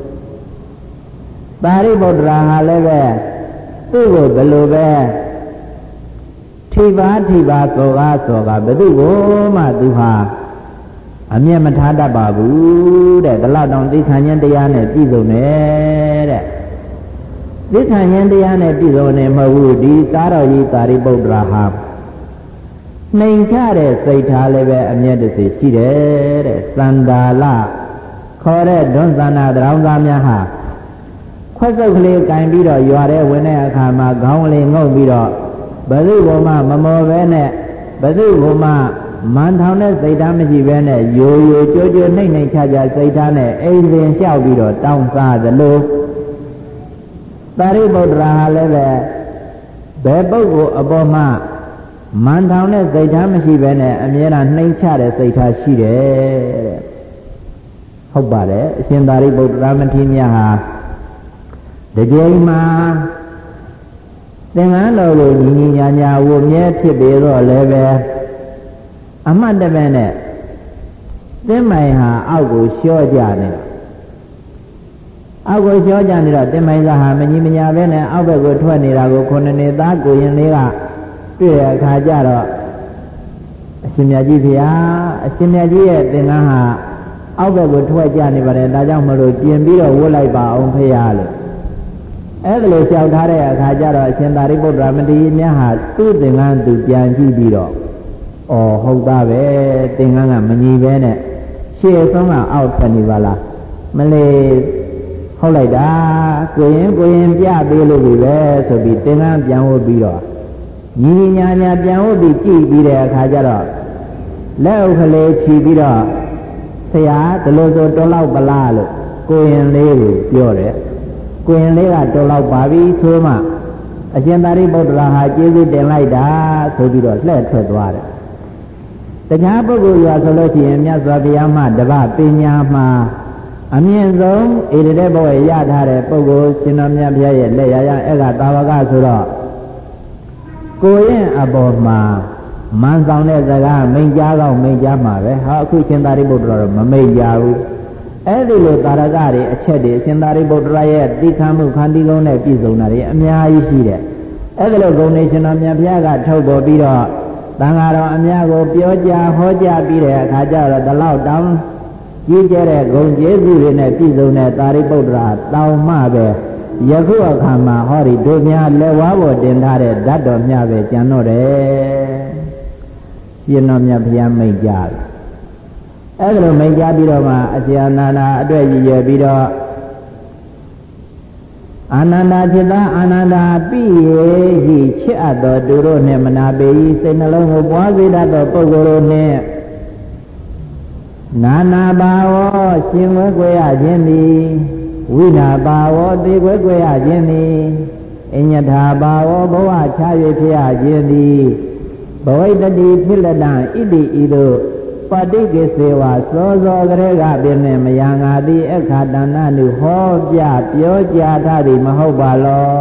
သာရိပုတ္တရာဟာလည်းပဲသူ့ကိုဘယ်လိုပဲထိပါစောကားဘယ်သူကိုမှသူဟာအမျက်မထားတတ်ပါဘူးတဲ့ဒါလောက်တောင်သိခံခြင်းတရားနဲ့ပြည့်စုံတယ်တဲ့သိခံခြင်းတရားနဲ့ပြည့်စုံနေမဟုတ်ဘူးဒီသားတော်ကြီးသာရိပုတ္တရာဟာနှိမ်ချတဲ့စိတ်ထားလည်းပဲအမျက်တစေရှိတယ်တဲ့စန္ဒာလခေါ်တဲ့ဒွန်းသန္နာတရောင်းသားများဟာခွက်စုပ်ကလေးကင်ပြီးတော့ရွာထဲဝင်တဲ့အခါမှာခေါင်းလေးငုပ်ပြီးတော့ဘယ်သူ့ဘုံမှမမော်ပဲနဲ့ဘယ်သူ့ဘုံမှမန်ထောင်တဲ့စိတ်ဓာတ်မရှိဘဲနဲ့ယိုကြိုးနှိမ့်ချစိတ်ဓာတ်နဲ့အိမ်စဉ်လျှောက်ပြီးတော့တောင်းစားသလိုသာရိပုတ္တရာဟာလည်းပဲဘယ်ပုဂ္ဂိုလ်အပေါ်မှာမန်ထောင်တဲ့စိတ်ဓာတ်မရှိဘဲနဲ့အမြဲတမ်းနှိမ့်ချတဲ့စိတ်ဓာတ်ရှိတယ်တဲ့ဟုတ်ပါတယ်အရှင်သာရိပုတ္တရာမထေရမြတ်ဟာဒီကြိမ်မှာသင်္ကန်းတော်ကိုညီညာဝမြဲဖြစ်ပေတော့လည်းပဲအမှတ်တမဲ့နဲ့သင်္မိုင်ဟာအောက်ကိုလျှော့ကြနေတာအောက်ကိုလျှော့ကြနေတော့သင်္မိုင်ကဟာမညီမညာပဲနဲ့အောက်ဘက်ကိုထွက်နေတာကိုခုနှစ်နှစ်သားကိုရင်လေးကတွေ့တဲ့အခါကျတော့အရှင်မြတ်ကြီးဖေဟာအရှင်မြတ်ကြီးရဲ့သင်္ကန်းဟာအောက်ဘက်ကိုထွက်ကြနေပါတယ်ဒါကြောင့်မလို့ပြင်ပြီးတော့ဝတ်လိုက်ပါအောင်ဖေဟာလို့အဲ့ဒါလိုလျှောက်ထားတဲ့အခါကျတော့အရှင်သာရိပုတ္တရာမထေရမြတ်ဟာသူ့သင်္ကန်းသူပြန်ကြည့်ပြီးတော့ဟုတ်သားပဲသင်္ကန်းကမညီပဲနဲ့ရှေ့ဆုံးကအောက်ထွက်နေပါလားမလေးဟုတ်လိုက်တာကိုရင်ပြပေးလို့ပြီပဲဆိုပြီးသင်္ကန်းပြန်ဝတ်ပြီးတော့ညီညာပြန်ဝတ်ပြီးကြည့်ပြီးတဲ့အခါကျတော့လက်ဥကလေးခြီးပြီးတော့ဆရာဒီလိုဆိုတော်လောက်ပလားလို့ကိုရင်လေးကိုပြောတယ်ကိုရင်လေးကတော်လောက်ပါပြီဆိုမှအရှင်သာရိပုတ္တရာဟာကျေးဇူးတင်လိုက်တာဆိုပြီးတော့လှည့်ထွက်သွားတယ်တခြားပုဂ္ဂိုလ်ရွာဆိုလို့ရှိရင်မြတ်စွာဘုရားမှတပပညာမှာအမြင့်ဆုံးဣတိတေဘဝရထားတဲ့ပုဂ္ဂိုလ်ရှင်တော်မြတ်ဘုရားရဲ့လက်ရရအဲ့ကသာဝကဆိုတော့ကိုရင်အပေါ်မှာမန်းဆောင်တဲ့စကားမိန်ကြားကောင်းမိန်ကြားမှာပဲဟာအခုရှင်သာရိပုတ္တရာတော့မမိန်ကြဘူးအဲ့ဒီလိုတာရကတွေအချက်တွေရှင်သာရိပုတ္တရာရဲ့သိခံမှုခန္တီလုံးနဲ့ပြည့်စုံတာတွေအများကြီးရှိတယ်အဲ့ဒီလိုဂုဏ်တွေရှင်တော်မြတ်ဘုရားကထုတ်ပေါ်ပြီးတော့တန်ဃာတော်အများကိုပြောကြားဟောကြားပြီးတဲ့အခါကျတော့ဒီလောက်တောင်းကြီးကျယ်တဲ့ဂုဏ်ကျေးဇူးတွေနဲ့ပြည့်စုံတဲ့သာရိပုတ္တရာတောင်းမှပဲယခုအခါမှာဟောဒီတို့များလက်ဝါးပေါ်တင်ထားတဲ့ဓာတ်တော်များပဲကျန်တော့တယ်ရှင်တော်မြတ်ဘုရားမိန့်ကြားတယ်အဲ့ဒါလိုမိန့်ကြားပြီးတော့မှအရှင်အနန္ဒာအတွက်ရည်ရွယ်ပြီးတော့အာနန္ဒာจิตအာနန္ဒာပိယေဟိချစ်အပ်သောသူတို့နှင့်မနာပေ၏စိတ်နှလုံးကိုပွားစေတတ်သောပုဂ္ဂိုလ်တို့နှင့်နာနာဘာဝရှင်ဝဲကွယ်ရခြင်းသည်ဝိနာဘာဝသေကွယ်ကွယ်ရခြင်းသည်အညထာဘာဝဘဝချ၍ဖြစ်ရခြင်းသည်ဘဝိတ္တိဖြစ်လက်တံဣတိဤသို့ပฏิကိစေဝစောစောကလေးကပင်နဲ့မယံငါသည်အခါတဏ္ဏနုဟောပြပြောကြားထားသည်မဟုတ်ပါလော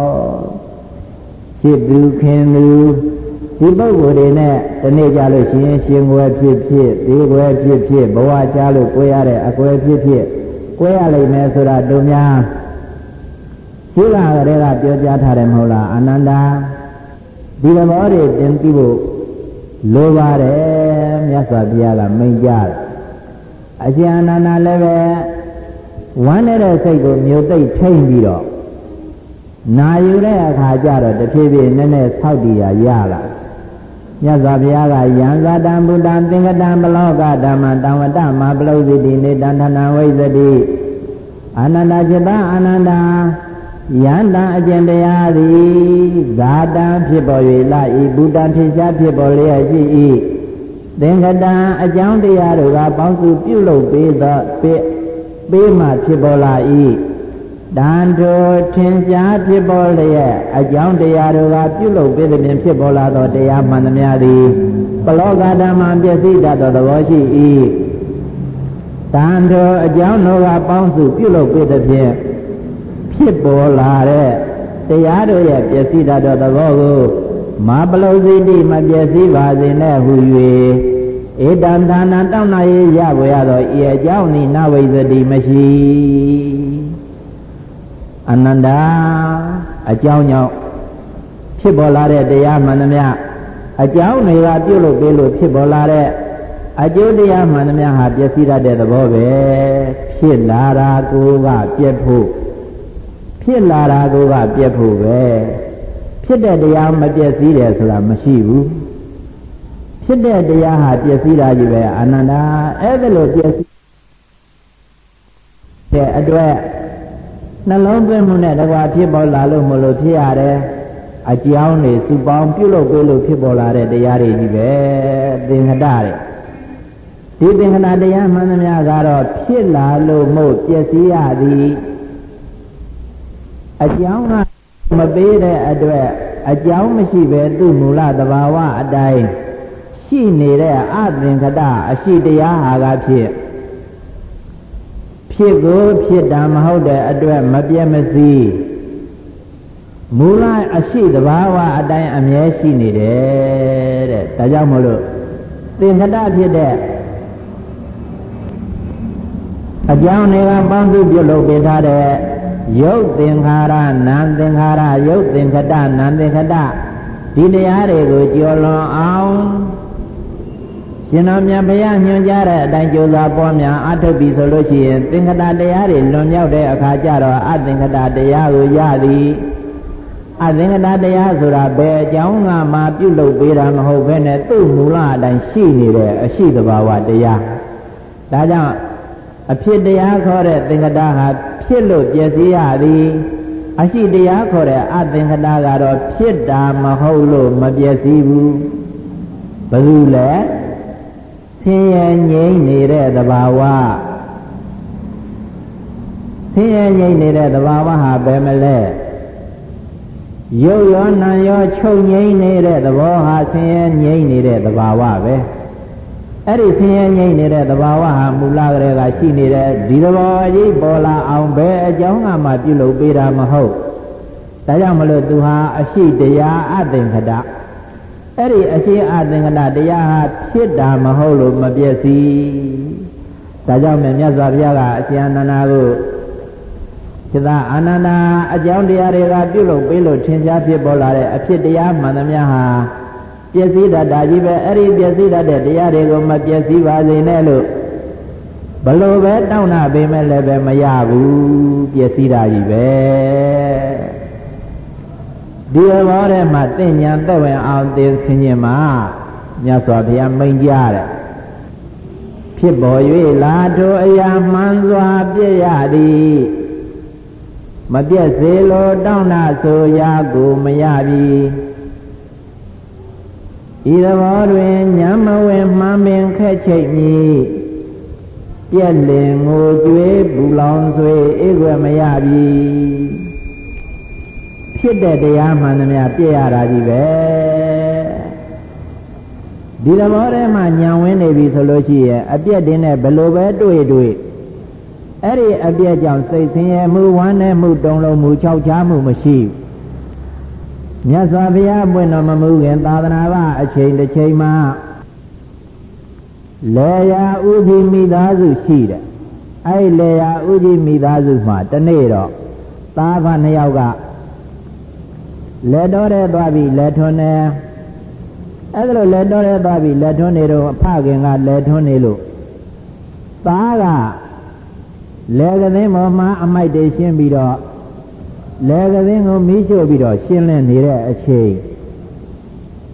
ဖြစ်သူခင်သူဒီပုဂ္ဂိုလ်တွေနဲ့တနေ့ကြလို့ရှိရင်ရှင်ွယ်ဖြစ်ဖြစ်ဒီွယ်ဖြစ်ဖြစ်ဘဝချလို့ကိုယ်ရတဲ့အကွယ်ဖြစ်ဖြစ်ကိုယ်ရလိမ့်မယ်ဆိုတာတို့များရှိကကလေးကပြောကြားထားတယ်မဟုတ်လားအာနန္ဒာဒီသဘောတွေသင်သိဖို့လိုပါတယ်မြတ်စွာဘုရားကမိန့်ကြားတယ်အရှင်အာနန္ဒာလည်းပဲဝမ်းနေတဲ့စိတ်ကိုမြို့သိမ့်ထိမ့်ပြီးတော့နာယူတဲ့အခါကျတော့တဖြည်းဖြည်းနည်းနည်းဆောက်တည်ရလာမြတ်စွာဘုရားကယံဇာတံဘုဒ္ဓံသင်္ကတံဘလောကဓမ္မတံဝတ္တမပလုသိတိနေတံထဏဝိသတိအာနန္ဒจิตအာနန္ဒာယန္တံအကျင့်တရားသည်ဇာတံဖြစ်ပေါ်၍လာ၏ဘုဒ္ဓံဖြစ်ရှားဖြစ်ပေါ်လျက်ရှိ၏သင်္ကတံအကြောင်းတရားတို့ကပေါင်းစုပြုလုပ်ပေးသောပေးမှဖြစ်ပေါ်လာ၏တန်ထိုထင်ရှားဖြစ်ပေါ်လျက်အကြောင်းတရားတို့ကပြုလုပ်ပေးသည်ဖြင့်ဖြစ်ပေါ်လာသောတရားမှန်သမျှသည်ပလောကဓမ္မပျက်စီးတတ်သောသဘောရှိ၏တန်ထိုအကြောင်းတို့ကပေါင်းစုပြုလုပ်ပေးသည်ဖြင့်ဖြစ်ပေါ်လာတဲ့တရားတို့ရဲ့ပျက်စီးတတ်သောသဘောကိုမပလုသိတိမပျက်စီးပါစေနဲ့ဟု၍ဧတံဒါနတောင်းနာရေးရပေါ်ရသောဤအကြောင်းဤနဝိဇ္ဇတိမရှိအနန္တအကြောင်းကြောင့်ဖြစ်ပေါ်လာတဲ့တရားမှန်သမျှအကြောင်းတွေကပြုလုပ်ပေးလို့ဖြစ်ပေါ်လာတဲ့အကျိုးတရားမှန်သမျှဟာပျက်စီးတတ်တဲ့သဘောပဲဖြစ်လာတာကိုကပြက်ဖို့ဖြစ်လာတာကိုကပြက်ဖို့ပဲဖြစ်တဲ့တရားမပျက်စီးတယ်ဆိုတာမရှိဘူးဖြစ်တဲ့တရားဟာပျက်စီးတာကြီးပဲအနန္တအဲ့ဒါလို့ပျက်စီးတဲ့အတွက်နှလုံးသွင်းမှုနဲ့တကွာဖြစ်ပေါ်လာလို့မလို့ဖြစ်ရတယ်အကြောင်းတွေစုပေါင်းပြုလုပ်ပေးလို့ဖြစ်ပေါ်လာတဲ့တရားတွေကြီးပဲသင်္ခတတဲ့ဒီသင်္ခတတရားမှန်သမျှကတော့ဖြစ်လာလို့မို့ပျက်စီးရသည်အကြောင်းကမပေးတဲ့အတွက်အကြောင်းမရှိပဲသူ့မူလသဘာဝအတိုင်းရှိနေတဲ့အသင်္ခတအရှိတရားဟာကဖြစ်ကိုဖြစ်တာမဟုတ်တဲ့အတွက်မပြတ်မစည်းမူလအရှိသဘာဝအတိုင်းအမြဲရှိနေတယ်တဲ့ဒါကြောင့်မို့လို့သင်္ခတဖြစ်တဲ့အကြောင်းတွေကပေါင်းစုပြုလုပ်ပေးထားတဲ့ရုပ်သင်္ခါရနာမ်သင်္ခါရရုပ်သင်္ခတနာမ်သင်္ခတဒီတရားတွေကိုကျော်လွန်အောင်ရှင်တော်မြတ်ဘုရားညွှန်ကြားတဲ့အတိုင်းကြိုးစားပွားများအထုတ်ပြီးဆိုလို့ရှိရင်သင်္ခတတရားတွေလွန်မြောက်တဲ့အခါကျတော့အသင်္ခတတရားကိုရသည်အသင်္ခတတရားဆိုတာဘယ်အကြောင်းကမှပြုလုပ်ပေးတာမဟုတ်ဘဲနဲ့သူ့မူလအတိုင်းရှိနေတဲ့အရှိတဘာဝတရားဒါကြောင့်အဖြစ်တရားခေါ်တဲ့သင်္ခတဟာဖြစ်လို့ပျက်စီးရသည်အရှိတရားခေါ်တဲ့အသင်္ခတကတော့ဖြစ်တာမဟုတ်လို့မပျက်စီးဘူးဘယ်သူလဲဆင်းရဲငြိမ့်နေတဲ့သဘာဝဆင်းရဲငြိမ့်နေတဲ့သဘာဝဟာဘယ်မလဲရုပ်ရောနာမ်ရောချုပ်ငြိမ့်နေတဲ့သဘောဟာဆင်းရဲငြိမ့်နေတဲ့သဘာဝပဲအဲ့ဒီဆင်းရဲငြိမ့်နေတဲ့သဘာဝဟာမူလကတည်းကရှိနေတဲ့ဒီသဘောကြီးပေါ်လာအောင်ဘယ်အကြောင်းမှပြုလုပ်ပေးတာမဟုတ်ဒါကြောင့်မလို့သူဟာအရှိတရားအသင်္ခတအဲ့ဒီအရှိအသင်္ခတတရားဟာဖြစ်တာမဟုတ်လို့မပျက်စီးဒါကြောင့်မြတ်စွာဘုရားကအရှင်အနန္ဒာကိုจิตအာနန္ဒာအကြောင်းတရားတွေကပြုလုပ်ပေးလို့ထင်ရှားဖြစ်ပေါ်လာတဲ့အဖြစ်တရားမှန်သမျှဟာပျက်စီးတတ်တာကြီးပဲအဲ့ဒီပျက်စီးတတ်တဲ့တရားတွေကိုမပျက်စီးပါစေနဲ့လို့ဘလို့ပဲတောင်းတာပေးမဲ့လည်းပဲမရဘူးပျက်စီးတာကြီးပဲဒီဘောထဲမှာသင်ညာသက်ဝင်အောင်သင်ဆင်ခြင်မှာမြတ်စွာဘုရားမိန့်ကြားတယ်ဖြစ်ပေါ်၍လာထိုအရာမှန်စွာပြည့်ရသည်မပြည့်စေလိုတောင်းတာဆိုရာကိုမရပြီဤသဘောတွင်ညံမဝင်မှန်ပင်ခက်ချိတ်မည်ပြက်လင်ငိုကြွေးပူလောင်ဆွေအေးွယ်မရပြီဖြစ်တဲ့တရားမှန်သမျှပြည့်ရတာကြီးပဲဒီသဘောထဲမှာညံဝင်နေပြီဆိုလို့ရှိရင်အပြက်တင်းနဲ့ဘယ်လိုပဲတွေ့အဲ့ဒီအပြက်ကြောင့်စိတ်ဆင်းရဲမှုဝမ်းနည်းမှုတုန်လှုပ်မှုခြောက်ခြားမှုမရှိမြတ်စွာဘုရားပွင့်တော်မမူခင်သာသနာ့အချိန်တစ်ချိန်မှာလေယာဥဒိမိသားစုရှိတယ်အဲ့လေယာဥဒိမိသားစုမှာတနေ့တော့သားဖနှစ်ယောက်ကလက်တော်တဲ့သွားပြီးလက်ထွန်းနေအဲ့ဒါလိုလက်တော်တဲ့သွားပြီးလက်ထွန်းနေတော့ဖခင်ကလက်ထွန်းနေလို့သားကလေကသိန်းပေါ်မှာအမိုက်တွေရှင်းပြီးတော့လေကသိန်းကိုမီးရှို့ပြီးတော့ရှင်းလင်းနေတဲ့အချိန်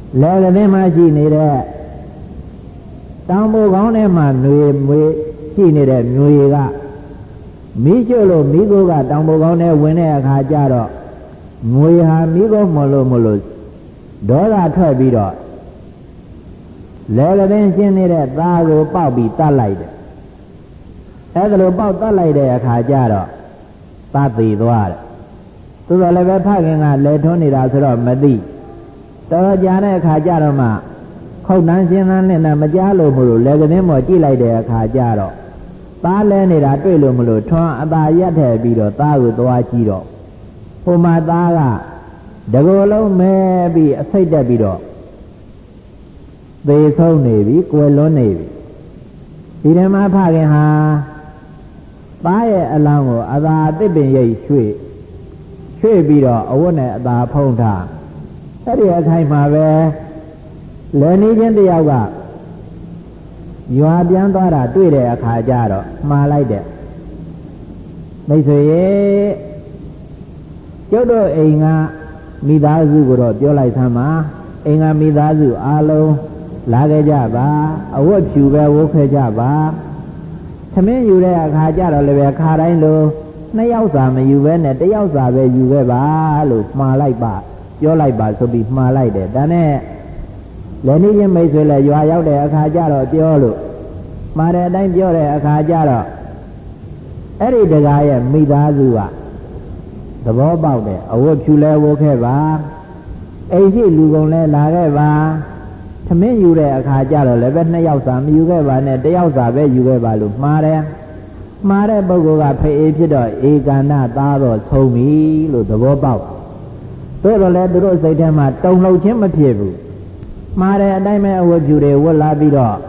လဲကလေးမှရှိနေတဲ့တောင်ပေါ်ကောင်းထဲမှာຫນွေမွေရှိနေတဲ့ຫນွေကမီးရှို့လို့မီးခိုးကတောင်ပေါ်ကောင်းထဲဝင်တဲ့အခါကျတော့ငွေဟာမီးခိုးမလို့ဒေါသထွက်ပြီးတော့လဲကလေးရှင်းနေတဲ့သားကိုပေါက်ပြီးတတ်လိုက်တယ်အဲ့ဒါလိုပေါက်တတ်လိုက်တဲ့အခါကျတော့သားသေးသွားတယ်သို့တော်လည်းပဲဖခင်ကလဲထွန်းနေတာဆိုတော့မသိတော်ကြာတဲ့အခါကျတော့မှခုတ်တန်းရှင်းတန်းနဲ့မကြားလို့မလို့လဲကလေးမော်ကြည့်လိုက်တဲ့အခါကျတော့သားလဲနေတာတွေ့လို့မလို့ထွန်းအသာရက်ထည့်ပြီးတော့သားကိုသွားကြည့်တော့ဟိုမှာသားကတကိုယ်လုံးမဲပြီးအဆိတ်တက်ပြီးတော့သေဆုံးနေပြီကွယ်လွန်းနေပြီဒီထဲမှာဖခင်ဟာသားရဲ့အလောင်းကိုအသာအသစ်ပင်ရိပ်ရွှေ့ပြီးတော့အဝတ်နဲ့အသာဖုံးထားအဲ့ဒီအခိုင်မှာပဲလဲနေချင်းတယောက်ကရွာပြန်သွားတာတွေ့တဲ့အခါကျတော့မှားလိုက်တဲ့မိတ်ဆွေရဲ့ကျုပ်တို့အိမ်ကမိသားစုကိုတော့ပြောလိုက်သမ်းပါအိမ်ကမိသားစုအားလုံးလာခဲ့ကြပါအဝတ်ဖြူပဲဝတ်ခဲ့ကြပါသမင်းယူတဲ့အခါကျတော့လည်းပဲခါတိုင်းလို2ယောက်စာမယူပဲနဲ့1ယောက်စာပဲယူခဲ့ပါလို့မှားလိုက်ပါပြောလိုက်ပါဆိုပြီးမှားလိုက်တယ်ဒါနဲ့လည်းနေချင်းမိတ်ဆွေလည်းရွာရောက်တဲ့အခါကျတော့ပြောလို့မှားတဲ့အတိုင်းပြောတဲ့အခါကျတော့အဲ့ဒီတကားရဲ့မိသားစုကသဘောပေါက်တယ်အဝတ်ဖြူလဲဝတ်ခဲ့ပါအိမ်ရှိလူကုန်လဲလာခဲ့ပါသမင်းယူတဲ့အခါကျတော့လည်းပဲ2ယောက်စာမယူခဲ့ပါနဲ့1ယောက်စာပဲယူခဲ့ပါလို့မှားတယ်မှားတဲ့ပုဂ္ဂိုလ်ကဖေးဖြစ်တော့ဧကန္နသားတော့ဆုံးပြီလို့သဘောပေါက်သို့တော်လည်းသူတို့စိတ်ထဲမှာတုန်လှုပ်ခြင်းမဖြစ်ဘူးမှားတဲ့အတိုင်းပဲအဝတ်ဖြူတွေဝတ်လာပြီးတော့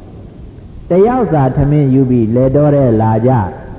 1ယောက်စာသမင်းယူပြီးလေတော်တဲ့လာကြ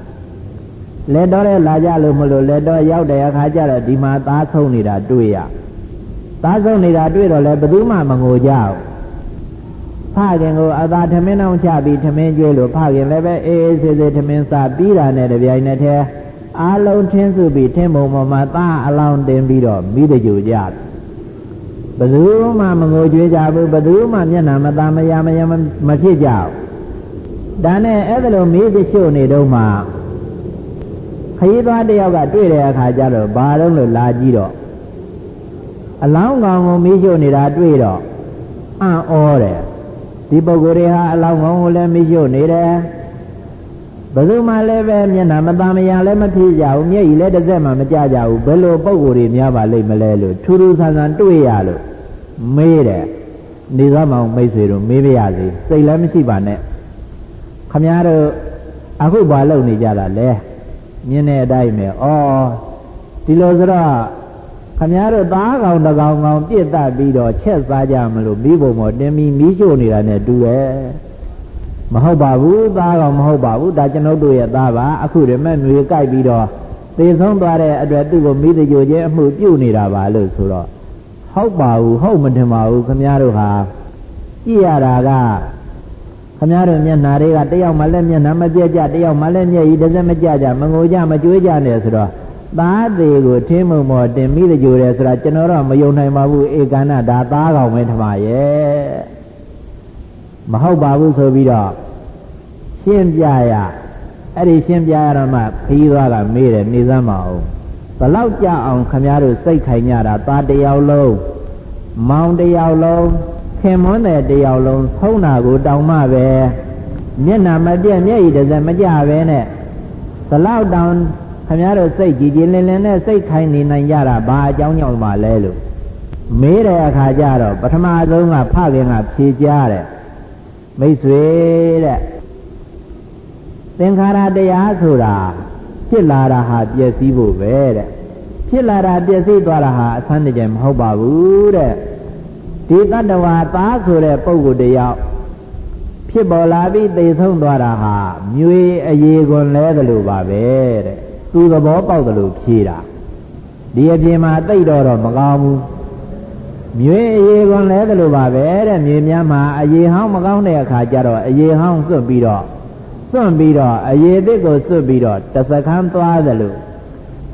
လို့မလို့လေတော်ရောက်တဲ့အခါကျတော့ဒီမှာသားဆုံးနေတာတွေ့ရသားဆုံးနေတာတွေ့တော့လည်းဘယ်သူမှမငိုကြဘူးဖခင်ကိုအသာသမင်းအောင်ချပြီးသမင်းကျွေးလို့ဖခင်လည်းပဲအေးအေးဆေးဆေးသမင်းစားပြီးတာနဲ့တပြိုင်နက်တည်းအားလုံးထင်းစုပြီးထင်းပုံပေါ်မှာသားအလောင်းတင်ပြီးတော့မိတကြိုကြဘယ်သူမှမငိုကြွေးကြဘူးဘယ်သူမှမျက်နှာမသားမရမဖြစ်ကြဘူးဒါနဲ့အဲ့ဒါလိုမိတချို့နေတော့မှခရီးသွားတယောက်ကတွေ့တဲ့အခါကျတော့ဘာလို့လာကြည့်တော့အလောင်းကောင်ကိုမိချို့နေတာတွေ့တော့အံ့ဩတယ်ဒီပုဂ္ဂိုလ်တွေဟာအလောင်းကောင်ကိုလည်းမိချို့နေတယ်ဘယ်သူမှလည်းပဲမျက်နှာမသားမရလည်းမဖြစ်ကြဘူးမျက်ရည်လည်းတစ်စက်မှမကြကြဘူးဘယ်လိုပုဂ္ဂိုလ်တွေများပါလိမ့်မလဲလို့ထူးထူးဆန်းဆန်းတွေ့ရလို့မေးတယ်နေသားမောင်မိတ်ဆွေတို့မေးပြရစီစိတ်လည်းမရှိပါနဲ့ခမည်းတော်အခုဘာလုပ်နေကြတာလဲမြင်တဲ့အတိုင်းပဲဩဒီလိုဆိုတော့ခမည်းတော်သားကောင်တကောင်ကောင်ပြစ်တတ်ပြီးတော့ချက်စားကြမလို့မိဘုံပေါ်တင်ပြီးမီးရှို့နေတာနဲ့တူရဲ့မဟုတ်ပါဘူးသားကောင်မဟုတ်ပါဘူးဒါကျွန်ုပ်တို့ရဲ့သားပါအခုတည်းမဲ့ຫນွေကြိုက်ပြီးတော့သေဆုံးသွားတဲ့အတွက်သူ့ကိုမိတကြိုချင်းအမှုပြုတ်နေတာပါလို့ဆိုတော့ဟုတ်ပါဘူးဟုတ်မထင်ပါဘူးခမည်းတော်ဟာကြည့်ရတာကခမည်းတော်မျက်နှာတွေကတယောက်မှလည်းမျက်နှာမပြတ်ကြတယောက်မှလည်းမျက်ရည်တစ်စက်မကြကြမငိုကြမကြွေးကြနဲ့ဆိုတော့သားသေးကိုထင်းမုံမော်တင်မိတကြိုတယ်ဆိုတာကျွန်တော်တော့မယုံနိုင်ပါဘူးဧကန္နဒါသားကောင်ပဲထမရဲ့မဟုတ်ပါဘူးဆိုပြီးတော့ရှင်းပြရအဲ့ဒီရှင်းပြရတော့မှခရီးသွားကမေးတယ်နေစမ်းမအောင်ဘလောက်ကြအောင်ခမည်းတော်စိတ်ခိုင်ကြတာသားတယောက်လုံးမောင်တယောက်လုံးခင်မွန်းတဲ့တယောက်လုံးဆုံးတာကိုတောင်မှပဲမျက်နှာမပြတ်မျက်ရည်တစ်စက်မကြပဲနဲ့ဘလောက်တောင်ခမည်းတော်စိတ်ကြည်ကြည်လင်လင်နဲ့စိတ်ခိုင်နေနိုင်ကြတာဘာအကြောင်းကြောင့်မှလဲလို့မေးတဲ့အခါကျတော့ပထမဆုံးကဖခင်ကဖြေကြားတယ်မိတ်ဆွေတဲ့သင်္ခါရတရားဆိုတာဖြစ်လာတာဟာပျက်စီးဖို့ပဲတဲ့ဖြစ်လာတာပျက်စီးသွားတာဟာအဆန်းတကြမဟုတ်ပါဘူးတဲ့ဒီတတ္တဝါသားဆိုတဲ့ပုဂ္ဂိုလ်တယောက်ဖြစ်ပေါ်လာပြီးသိဆုံးသွားတာဟာမြွေအရေခွန်လဲသလိုပါပဲတဲ့သူသဘောပေါက်သလိုဖြေတာဒီအပြင်မှာသိတော့မကောင်းဘူးမြွေအရေခွန်လဲသလိုပါပဲတဲ့မြွေများမှာအရေဟောင်းမကောင်းတဲ့အခါကျတော့အရေဟောင်းစွန့်ပြီးတော့အရေသစ်ကိုစွန့်ပြီးတော့တစခန်းသွားသလို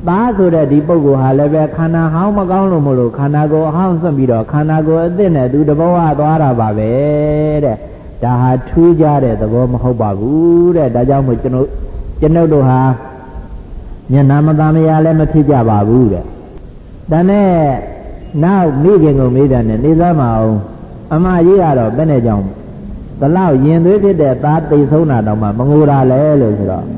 သားဆိုတဲ့ဒီပုဂ္ဂိုလ်ဟာလည်းပဲခန္ဓာဟောင်းမကောင်းလို့မလို့ခန္ဓာကိုယ်အဟောင်းဆွတ်ပြီးတော့ခန္ဓာကိုယ်အသစ်နဲ့သူတဘောဝသွားတာပါပဲတဲ့ဒါဟာထူးခြားတဲ့သဘောမဟုတ်ပါဘူးတဲ့ဒါကြောင့်မို့ကျွန်ုပ်တို့ဟာမျက်နှာမသားမယားလည်းမဖြစ်ကြပါဘူးတဲ့ဒါနဲ့နောက်မိခင်ကိုမေးတယ်နဲ့နေသားမအောင်အမကြီးကတော့ဘယ်နဲ့ကြောင့်ဒီလောက်ရင်သွေးဖြစ်တဲ့သားသိဆုံးတာတော့မှမငိုတာလဲလို့ဆိုတော့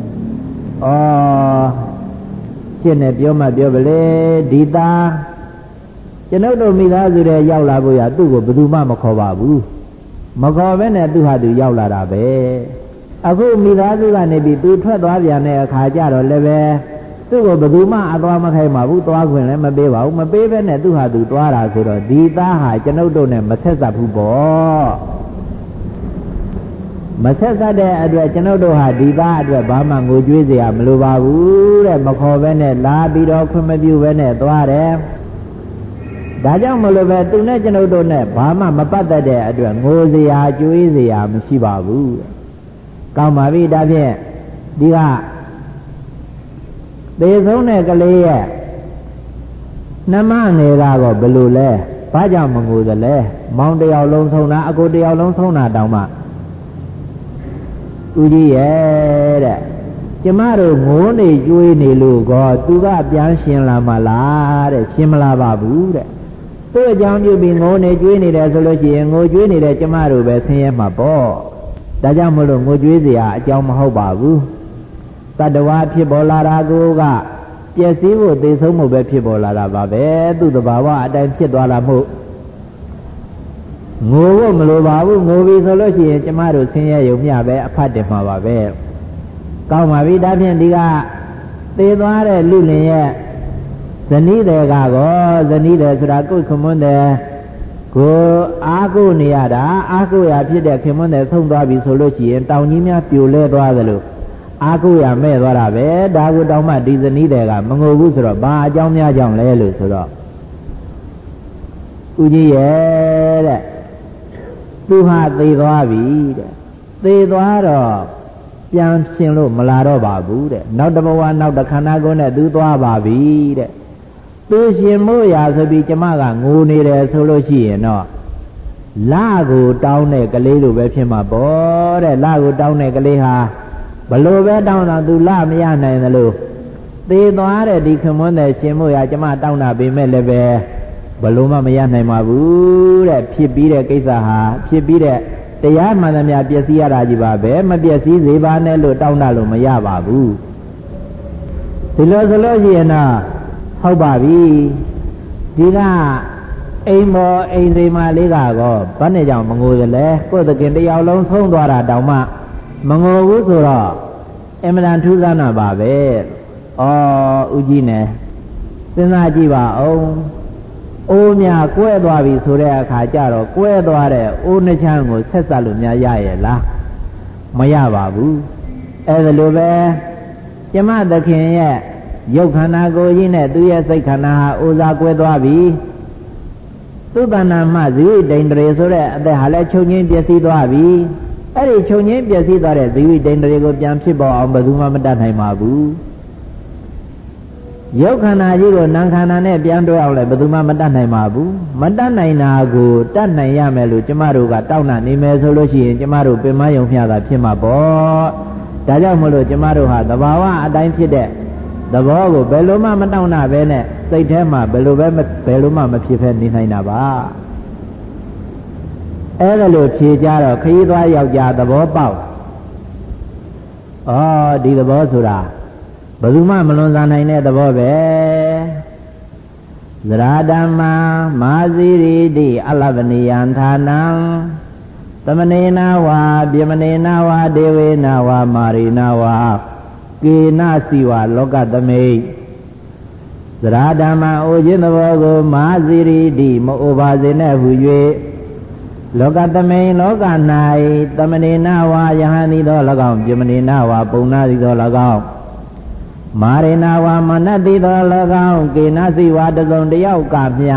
ရှင်းနေပြောမှပြောပါလေဒီသားကျွန်ုပ်တို့မိသားစုတွေရောက်လာဖို့ရသူ့ကိုဘယ်သူမှမခေါ်ပါဘူးမခေါ်ဘဲနဲ့သူဟာသူရောက်လာတာပဲအခုမိသားစုကနေပြီးသူထွက်သွားပြန်တဲ့အခါကျတော့လည်းပဲသူ့ကိုဘယ်သူမှအသွားမခိုင်းပါဘူးသွားခွင့်လည်းမပေးပါဘူးမပေးဘဲနဲ့သူဟာသူသွားတာဆိုတော့ဒီသားဟာကျွန်ုပ်တို့နဲ့မဆက်စပ်ဘူးပေါ့မဆက်စပ်တဲ့အတွက်ကျွန်ုပ်တို့ဟာဒီသားအတွက်ဘာမှငိုကြွေးเสียမလိုပါဘူးတဲ့မခေါ်ဘဲနဲ့လာပြီးတော့ခွင့်မပြုဘဲနဲ့သွားတယ်ဒါကြောင့်မလို့ပဲသူနဲ့ကျွန်ုပ်တို့နဲ့ဘာမှမပတ်သက်တဲ့အတွက်ငိုเสียကြွေးเสียမရှိပါဘူးကောင်းပါပြီဒါဖြင့်ဒီကသေဆုံးတဲ့ကလေးရဲ့နှမငယ်ကတော့ဘယ်လိုလဲဘာကြောင့်မငိုသလဲမောင်တယောက်လုံးဆုံးတာအကိုတယောက်လုံးဆုံးတာတောင်မှဦးကြီးရဲ့တဲ့ကျမတို့ငိုနေကြွေးနေလို့ကောသူကပြန်ရှင်လာမလားတဲ့ရှင်မလာပါဘူးတဲ့သူ့အကြောင်းပြုပြီးငိုနေကြွေးနေတယ်ဆိုလို့ရှိရင်ငိုကြွေးနေတဲ့ကျမတို့ပဲဆင်းရဲမှာပေါ့ဒါကြောင့်မလို့ငိုကြွေးเสียအကြောင်းမဟုတ်ပါဘူးတတ္တဝါဖြစ်ပေါ်လာတာကိုကပျက်စီးဖို့သိဆုံးမှုပဲဖြစ်ပေါ်လာတာပါပဲသူ့တဘာဝအတိုင်းဖြစ်သွားလာမှုငိုဖို့မလိုပါဘူးငိုပြီဆိုလို့ရှိရင်ကျမတို့ဆင်းရဲရုံမျှပဲအဖတ်တင်မှာပါပဲကောင်းပါပြီဒါဖြင့်ဒီကသေသွားတဲ့လူလင်ရဲ့ဇနီးတယ်ကတော့ဇနီးတယ်ဆိုတာကိုယ်ခမွန်းတယ်ကိုအားကိုနေရတာအားကိုရဖြစ်တဲ့ခင်မွန်းတယ်ဆုံးသွားပြီဆိုလို့ရှိရင်တောင်ကြီးများပြိုလဲသွားသလိုအားကိုရမဲ့သွားတာပဲဒါကိုတောင်မှဒီဇနီးတယ်ကမငိုဘူးဆိုတော့ဘာအကြောင်းများကြောင့်လဲလို့ဆိုတော့ဦးကြီးရဲ့တဲ့သူဟာသေသွားပြီတဲ့သေသွားတော့ပြန်ရှင်လို့မလာတော့ပါဘူးတဲ့နောက်တစ်ဘဝနောက်တစ်ခန္ဓာကိုယ်နဲ့သူသွားပါပြီတဲ့သူရှင်မို့ရာဆိုပြီးကျမကငိုနေတယ်ဆိုလို့ရှိရင်တော့လကိုတောင်းတဲ့ကလေးလိုပဲဖြစ်မှာပေါ့တဲ့လကိုတောင်းတဲ့ကလေးဟာဘလို့ပဲတောင်းတော့သူလမရနိုင်သလိုသေသွားတဲ့ဒီခင်မွန်းတဲ့ရှင်မို့ရာကျမတောင်းတာပေမဲ့လည်းပဲဘလို့မှမရနိုင်ပါဘူးတဲ့ဖြစ်ပြီးတဲ့ကိစ္စဟာဖြစ်ပြီးတဲ့တရားမှန်သမျှပျက်စီးရတာကြီးပါပဲမပျက်စီးစေပါနဲ့လို့တောင်းတလို့မရပါဘူးဒီလိုဆိုလို့ရှိရင်တော့ဟုတ်ပါပြီဒီကအိမ်မော်အိမ်စိမ်မလေးကတော့ဘာနဲ့ကြောင့်မငိုရလဲကိုယ်တခင်တယောက်လုံးဆုံးသွားတာတောင်မှမငိုဘူးဆိုတော့အမှန်တန်ထူးဆန်းတာပါပဲဦးကြီးနဲ့စဉ်းစားကြည့်ပါဦးအိုးများကွဲသွားပြီဆိုတဲ့အခါကျတော့ကွဲသွားတဲ့အိုးနှချမ်းကိုဆက်ဆက်လို့များရရဲ့လားမရပါဘူးအဲ့ဒါလိုပဲကျမသခင်ရဲ့ရုပ်ခန္ဓာကိုယ်ကြီးနဲ့သူရဲ့စိတ်ခန္ဓာဟာအိုးစားကွဲသွားပြီသူ့တဏ္ဍာမှဇီဝိတ္တိန္ဒြေဆိုတဲ့အသက်ဟာလည်းချုပ်ငင်းပျက်စီးသွားပြီအဲ့ဒီချုပ်ငင်းပျက်စီးသွားတဲ့ဇီဝိတ္တိန္ဒြေကိုပြန်ဖြစ်ပေါ်အောင်ဘယ်သူမှမတတ်နိုင်ပါဘူးရုပ်ခန္ဓာကြီးကိုနာမ်ခန္ဓာနဲ့ပြန်တွဲအောင်လည်းဘယ်သူမှမတတ်နိုင်ပါဘူးမတတ်နိုင်တာကိုတတ်နိုင်ရမယ်လို့ကျမတို့ကတောင်းတနေမယ်ဆိုလို့ရှိရင်ကျမတို့ပင်မယုံမျှတာဖြစ်မှာပေါ့ဒါကြောင့်မလို့ကျမတို့ဟာသဘာဝအတိုင်းဖြစ်တဲ့သဘောကိုဘယ်လိုမှမတောင်းတာပဲနဲ့စိတ်ထဲမှာဘယ်လိုမှမဖြစ်ဖဲနေနိုင်တာပါအဲ့ဒါလို့ဖြေကြတော့ခရီးသွားယောက်ျားသဘောပေါက်ဒီသဘောဆိုတာဘယ်သူမှမလွန်ဆန်နိုင်တဲ့သဘောပဲသရဓမ္မာမာဇီရိတိအလဗနိယံဌာနံသမနေနာဝါပြမနေနာဝါဒေဝေနာဝါမာရိနာဝါကေနစီဝလောကသမိတ်သရဓမ္မာအိုခြင်းသဘောကိုမာဇီရိတိမအိုပါစေနဲ့ဟု၍လောကသမိန်လောက၌သမနေနာဝါယဟန်သည်သော၎င်းပြမနေနာဝါပုံနာသည်သော၎င်းမာရိနာဝါမနတ်သည်သော၎င်းကေနစီဝါတစုံတယောက်ကမြ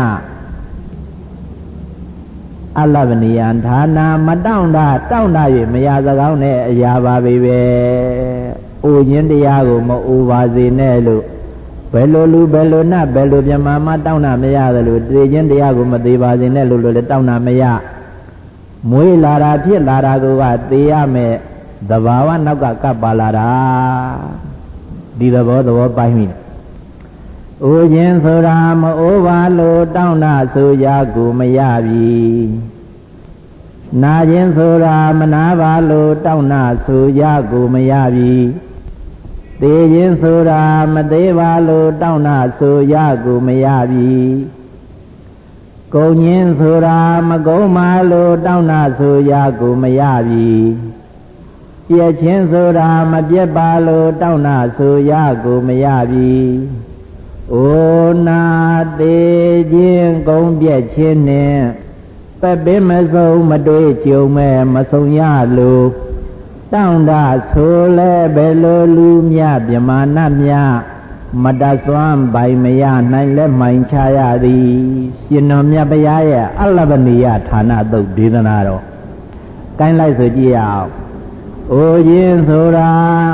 အလဗနိယံဌာနာမတောင့်တတောင့်တ၍မရစကောင်းနဲ့အရာပါပဲအိုခြင်းတရားကိုမအိုပါစေနဲ့လို့ဘယ်လိုလူဘယ်လိုနတ်ဘယ်လိုမြမမတောင်းတာမရတယ်လို့သိချင်းတရားကိုမသိပါစေနဲ့လို့လည်းတောင်းတာမရမွေးလာတာဖြစ်လာတာကသိရမယ်သဘာဝနောက်ကကပ်ပါလာတာဒီသဘောပိုင်းမိတယ်။ဥခြင်းဆိုတာမအိုးပါလို့တောင်းတာဆိုရကိုမရပြီ။နာခြင်းဆိုတာမနာပါလို့တောင်းတာဆိုရကိုမရပြီ။သေခြင်းဆိုတာမသေးပါလို့တောင်းတာဆိုရကိုမရပြီ။ကုန်ခြင်းဆိုတာမကုန်ပါလို့တောင်းတာဆိုရကိုမရပြီ။ပြည့်ခြင်းဆိုတာမပြည့်ပါလို့တောင်းတာဆိုရကိုမရပြီ။အိုနာသေးခြင်းကုန်ပြည့်ခြင်းနဲ့ပပင်းမဆုံးမတွေ့ကြုံမဲ့မဆုံးရလို့တောင်းတာဆိုလဲဘယ်လိုလူမြဗြမာဏမြမတစွမ်းပိုင်မရနိုင်လဲမှိုင်ချရသည်ရှင်တော်မြတ်ဘုရားရဲ့အလဗနိယဌာနသုတ်ဒေသနာတော်ကိုင်းလိုက်ဆိုကြည့်ရအောင်အိုခြင်းဆိုတာ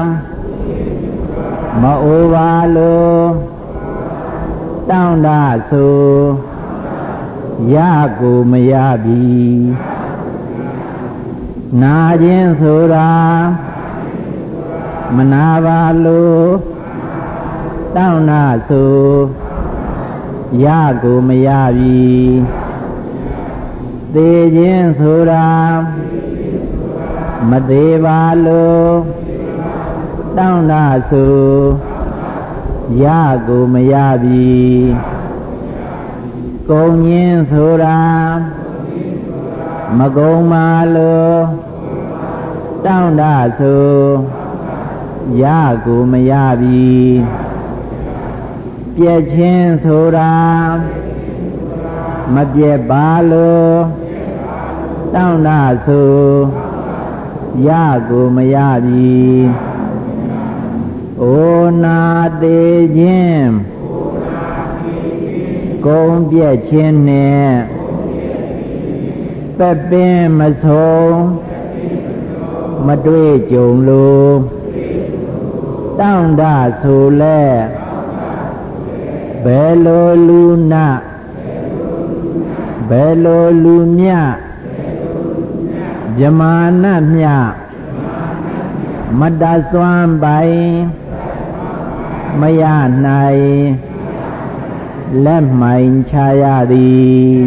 မအိုပါလို့တောင်းတာဆိုရကိုမရပြီနာခြင်းဆိုတာမနာပါလို့တောင်းတာဆိုရကိုမရပြီသေခြင်းဆိုတာမသေးပါလို့တောင်းတာဆိုရကိုမရပြီကုန်ခြင်းဆိုတာမကုန်ပါလို့တောင်းတာဆိုရကိုမရပြီပြည့်ခြင်းဆိုတာမပြည့်ပါလို့တောင်းတာဆိုရကိုမရပြီအိုနာသေးခြင်းကုန်ပြည့်ခြင်းနဲ့ပပင်းမဆုံးမတွေ့ကြုံလို့တောင်းတဆိုလဲဘယ်လိုလူနာဘယ်လိုလူမြဗြမာဏမြမတစွမ်းပိုင်မရနိုင်လက်မှိုင်ချရသည်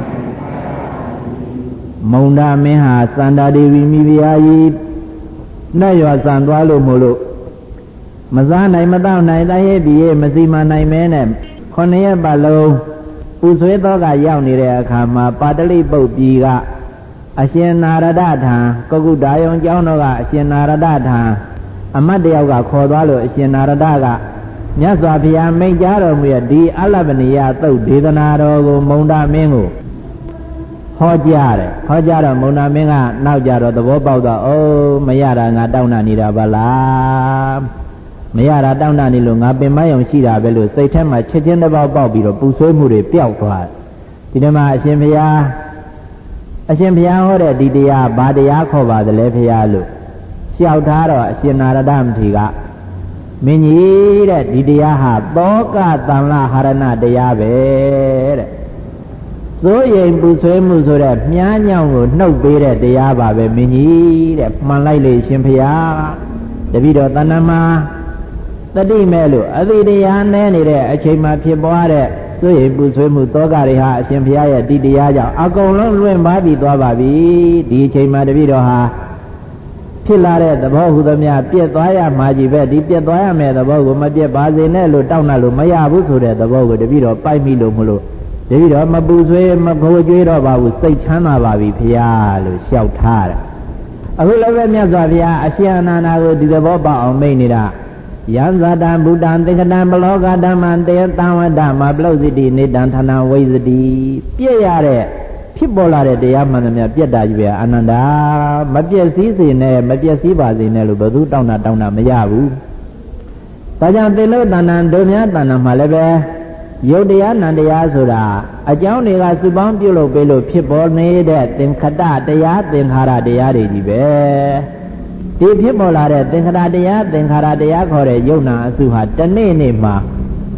မုံဒမင်းဟာစန္ဒာဒေဝီမိဖုရားကြီးနဲ့ရွာဆန်သွားလို့မို့လို့မစားနိုင်မတောက်နိုင်တဟဲ့ဒီမစီမနိုင်မဲနဲ့9 ရက်ပတ်လုံးပူဆွေးသောကရောက်နေတဲ့အခါမှာပါတလိပုတ်ပြည်ကအရှင်နာရဒထံကုက္ကုဒါယုံကျောင်းတော်ကအရှင်နာရဒထံအမတ်တယောက်ကခေါ်သွားလို့အရှင်နာရဒကမြတ်စွာဘုရားမိန့်ကြားတော်မူရဲ့ဒီအလဗနိယသုတ်ဒေသနာတော်ကိုမုံဒမင်းကိုဟောကြားတယ်ဟောကြားတော့မုံဒမင်းကနောက်ကြတော့သဘောပေါက်တော့အိုးမရတာငါတောင်းတနေတာပါလားမရတာတောင်းတနေလို့ငါပင်မယုံရှိတာပဲလို့စိတ်ထဲမှာချက်ချင်းတစ်ပေါက်ပေါက်ပြီးတော့ပူဆွေးမှုတွေပျောက်သွားဒီနေ့မှာအရှင်ဘုရားဟောတဲ့ဒီတရားဘာတရားခေါ်ပါသလဲဘုရားလို့လျှောက်ထားတော့အရှင်နာရဒမထေရကမင်းကြီးတဲ့ဒီတရားဟာတောကတံလဟာရဏတရားပဲတဲ့စိုးရိမ်ပူဆွေးမှုဆိုတဲ့မြားညောင်းကိုနှုတ်ပေးတဲ့တရားပါပဲမင်းကြီးတဲ့မှန်လိုက်လေရှင်ဘုရားတပည့်တော်တဏ္ဍမှာတတိမဲ့လို့အသိတရားနဲနေတဲ့အချိန်မှာဖြစ်ပွားတဲ့စိုးရိမ်ပူဆွေးမှုတောကတွေဟာအရှင်ဘုရားရဲ့ဒီတရားကြောင့်အကုန်လုံးလွင့်ပါပြီးသွားပါပြီဒီအချိန်မှာတပည့်တော်ဟာဖြစ်လာတဲ့သဘောဟုသမျှပြက်သွားရမှာကြီးပဲဒီပြက်သွားရမယ့်သဘောကိုမပြက်ပါစေနဲ့လို့တောင်းတလို့မရဘူးဆိုတဲ့သဘောကိုတပည့်တော်ပိုက်မိလို့မလို့တပည့်တော်မပူဆွေးမဖိုးကြွေးတော့ပါဘူးစိတ်ချမ်းသာပါပြီဘုရားလို့လျှောက်ထားတယ်အခုလည်းပဲမြတ်စွာဘုရားအရှင်အနန္ဒာကိုဒီသဘောပေါက်အောင်မိတ်နေတာယံဇာတံဘုဒ္ဓံသင်္ကတံဘလောကဓမ္မံတေတံဝတ္တမပလုတ်စီတိနေတံဌာနဝိဇတိပြည့်ရတဲ့ဖြစ်ပေါ်လာတဲ့တရားမှန်သမျှပြတ်တာကြီးပဲအာနန္ဒာမပြည့်စည်းစေနဲ့မပြည့်စည်းပါစေနဲ့လို့ဘယ်သူတောင်းတာမရဘူးဒါကြောင့်သင်တို့တဏ္ဍာတို့များတဏ္ဍာမှာလည်းပဲယုတ်တရားနံတရားဆိုတာအကြောင်းတွေကစုပေါင်းပြုလုပ်ပေးလို့ဖြစ်ပေါ်နေတဲ့သင်္ခတတရားသင်္ခါရတရားတွေကြီးပဲဒီဖြစ်ပေါ်လာတဲ့သင်္ခါရတရားသင်္ခါရတရားခေါ်တဲ့ယုတ်နာအစုဟာတနေ့နေ့မှာ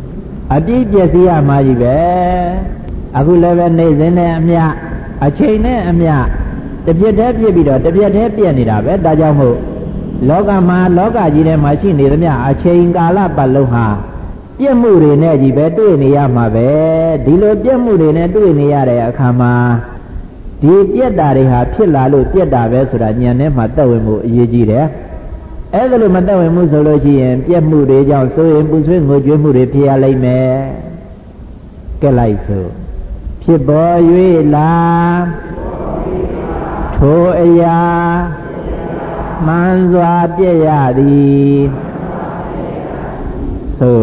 အပြည့်ပြည့်စည်ရမှာကြီးပဲအခုလည်းပဲနေစဉ်နဲ့အမျှအချိန်နဲ့အမျှတစ်ပြက်တည်းပြည့်ပြီးတော့တစ်ပြက်တည်းပြည့်နေတာပဲဒါကြောင့်မို့လောကမှာလောကကြီးထဲမှာရှိနေသမျှအချိန်ကာလပတ်လုံးဟာပြည့်မှုတွေနဲ့ကြီးပဲတွေ့နေရမှာပဲဒီလိုပြည့်မှုတွေနဲ့တွေ့နေရတဲ့အခါမှာဒီပြည့်တာတွေဟာဖြစ်လာလို့ပြည့်တာပဲဆိုတာဉာဏ်နဲ့မှသက်ဝင်မှုအရေးကြီးတယ်အဲ့ဒါလို့မသက်ဝင်မှုဆိုလို့ရှိရင်ပြည့်မှုတွေကြောင့်ဆိုရင်ပူဆွေးငိုကြွေးမှုတွေဖြစ်ရလိမ့်မယ်ကဲလိုက်ဆိုဖြစ်ပေါ်၍လာထိုအရာမှန်စွာပြည့်ရသည်ဆို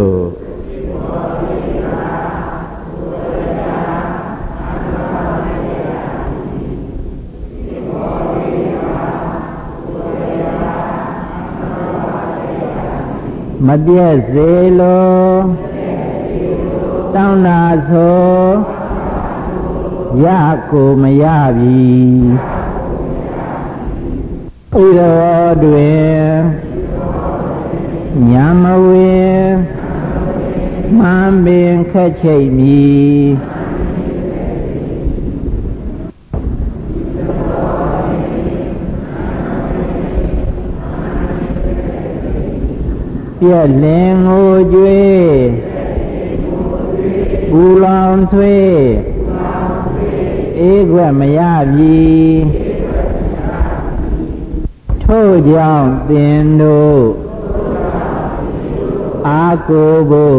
မပြည့်စေလိုတောင်းတာဆိုရကိုမရပြီဥရောတွင်ညာမဝေမှန်ပင်ခက်ချိတ်မီပြက်လင်ငိုကြွေးပူလောင်ဆွေးအေးခွက်မရပြီထို့ကြောင့်သင်တို့အာကိုဖို့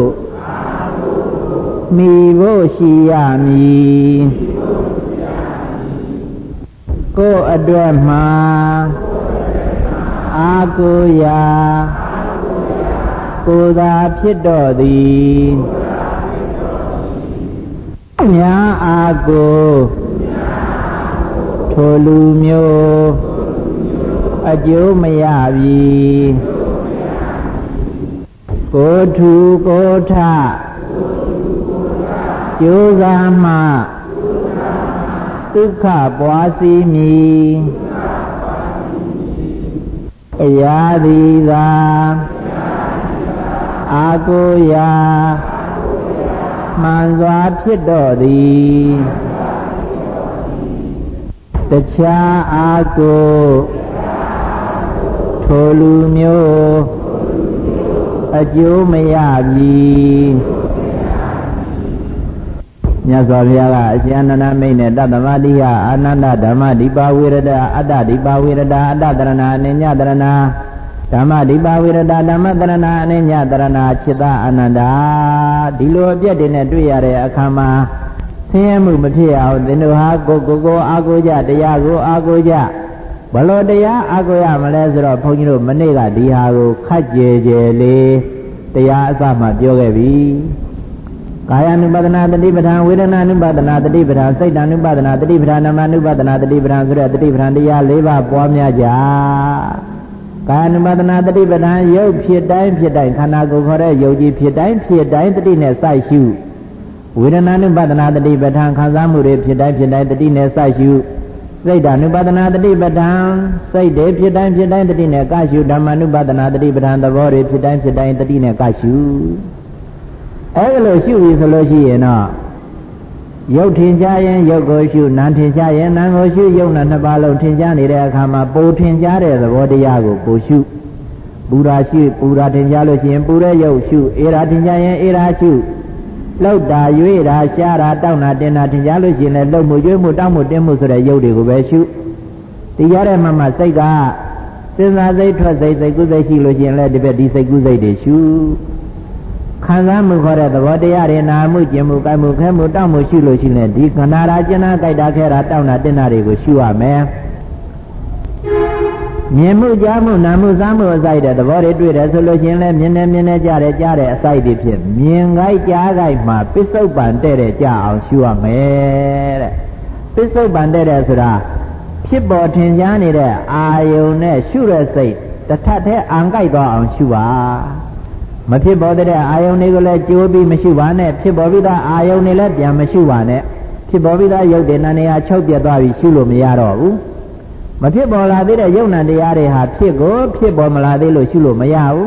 မိဖို့ရှိရမည်ကိုယ်အတွက်မှာအာကိုရာကိုယ်သာဖြစ်တော်သည်များအာကိုထိုလူမျိုးအကျိုးမရပြီကိုထူကိုထကျိုးစားမှဒုက္ခပွားစီမည်အရာသည်သာအာကိုရာမှန်စွာဖြစ်တော်သည်တခြားအာကိုထိုလူမျိုးအကျိုးမရပြီမြတ်စွာဘုရားကအရှင်အနန္ဒမိတ်နဲ့တတ္တမတိယအာနန္ဒဓမ္မဒီပါဝေရတအတ္တဒီပါဝေရတအတ္တတရဏအနိညတရဏဓမ္မဒီပါဝေရတဓမ္မတရဏအနိညတရဏจิตအနန္ဒာဒီလိုအပြည့်တွေနဲ့တွေ့ရတဲ့အခါမှာဆင်းရဲမှုမဖြစ်အောင်သင်တို့ဟာကိုအာကိုကြတရားကိုအာကိုကြဘလို့တရားအာကိုရမလဲဆိုတော့ဘုန်းကြီးတို့မနေ့ကဒီဟာကိုခက်ကြဲကြဲလေးတရားအစမှပြောခဲ့ပြီကာယ ानु ပဒနာတတိပဋ္ဌာန်ဝေဒနာ ानु ပဒနာတတိပဋ္ဌာန်စိတ် ानु ပဒနာတတိပဋ္ဌာန်နာမ ानु ပဒနာတတိပဋ္ဌာန်ဆိုတဲ့တတိပဋ္ဌာန်တရား၄ပါးပွားများကြကာယ ानु ပဒနာတတိပဋ္ဌာန်ရုပ်ဖြစ်တိုင်းဖြစ်တိုင်းခန္ဓာကိုယ်ခေါ်တဲ့ရုပ်ကြီးဖြစ်တိုင်းဖြစ်တိုင်းတတိနဲ့စိုက်ရှုဝေဒနာ ानु ပဒနာတတိပဋ္ဌာန်ခံစားမှုတွေဖြစ်တိုင်းဖြစ်တိုင်းတတိနဲ့စိုက်ရှုစိတ် ानु ပဒနာတတိပဋ္ဌာန်စိတ်တွေဖြစ်တိုင်းဖြစ်တိုင်းတတိနဲ့ကရှုဓမ္မ ानु ပဒနာတတိပဋ္ဌာန်သဘောတွေဖြစ်တိုင်းဖြစ်တိုင်းတတိနဲ့ကရှုအဲ့လိုရှုပြီဆိုလို့ရှိရင်တော့ရုပ်ထင်ရှားရင်ရုပ်ကိုရှုနာမ်ထင်ရှားရင်နာမ်ကိုရှုရုပ်နာနှစ်ပါးလုံးထင်ရှားနေတဲ့အခါမှာပိုထင်ရှားတဲ့သဘောတရားကိုပိုရှုပူရာရှုပူရာထင်ရှားလို့ရှိရင်ပူတဲ့ရုပ်ရှုအေရာထင်ရှားရင်အေရာရှုလှုပ်တာရွေ့တာရှားတာတောက်တာတင်းတာထင်ရှားလို့ရှိရင်လည်းလှုပ်မှုရွေ့မှုတောက်မှုတင်းမှုဆိုတဲ့ရုပ်တွေကိုပဲရှုဒီရတဲ့မှစိတ်ကစဉ်းစားစိတ်ထွက်စိတ်စိတ်ကုစိတ်ရှိလို့ရှိရင်လည်းဒီဘက်ဒီစိတ်ကုစိတ်တွေရှုခံစားမှုခေါ်တဲ့သဘောတရားတွေနာမှုကျင်မှုကြိုက်မှုခဲမှုတောက်မှုရှိလို့ရှိရင်ဒီခန္ဓာရာကျင်နာကြိုက်တာခဲတာတောက်တာတင်းတာတွေကိုရှုရမယ်မြင်မှုကြားမှုနာမှုစားမှုအစိုက်တဲ့သဘောတွေတွေ့တယ်ဆိုလို့ရှိရင်လည်းမြင်နေကြားတဲ့အစိုက်တွေဖြစ်မြင်ကြိုက်ကြားကြိုက်မှာပစ္စုပန်တဲ့ကြအောင်ရှုရမယ်တဲ့ပစ္စုပန်တဲ့ဆိုတာဖြစ်ပေါ်ထင်ရှားနေတဲ့အာယုန်နဲ့ရှုတဲ့စိတ်တစ်ထပ်တည်းအံကြိုက်သွားအောင်ရှုပါမဖြစ်ပေါ်တဲ့အာယုန်တွေကိုလည်းကြိုးပြီးမရှိပါနဲ့ဖြစ်ပေါ်ပြီးသားအာယုန်တွေလည်းပြန်မရှိပါနဲ့ဖြစ်ပေါ်ပြီးသားရုပ်တွေနာနေရာချုပ်ပြတ်သွားပြီးရှုလို့မရတော့ဘူးမဖြစ်ပေါ်လာသေးတဲ့ယုံနာတရားတွေဟာဖြစ်ပေါ်မလာသေးလို့ရှုလို့မရဘူး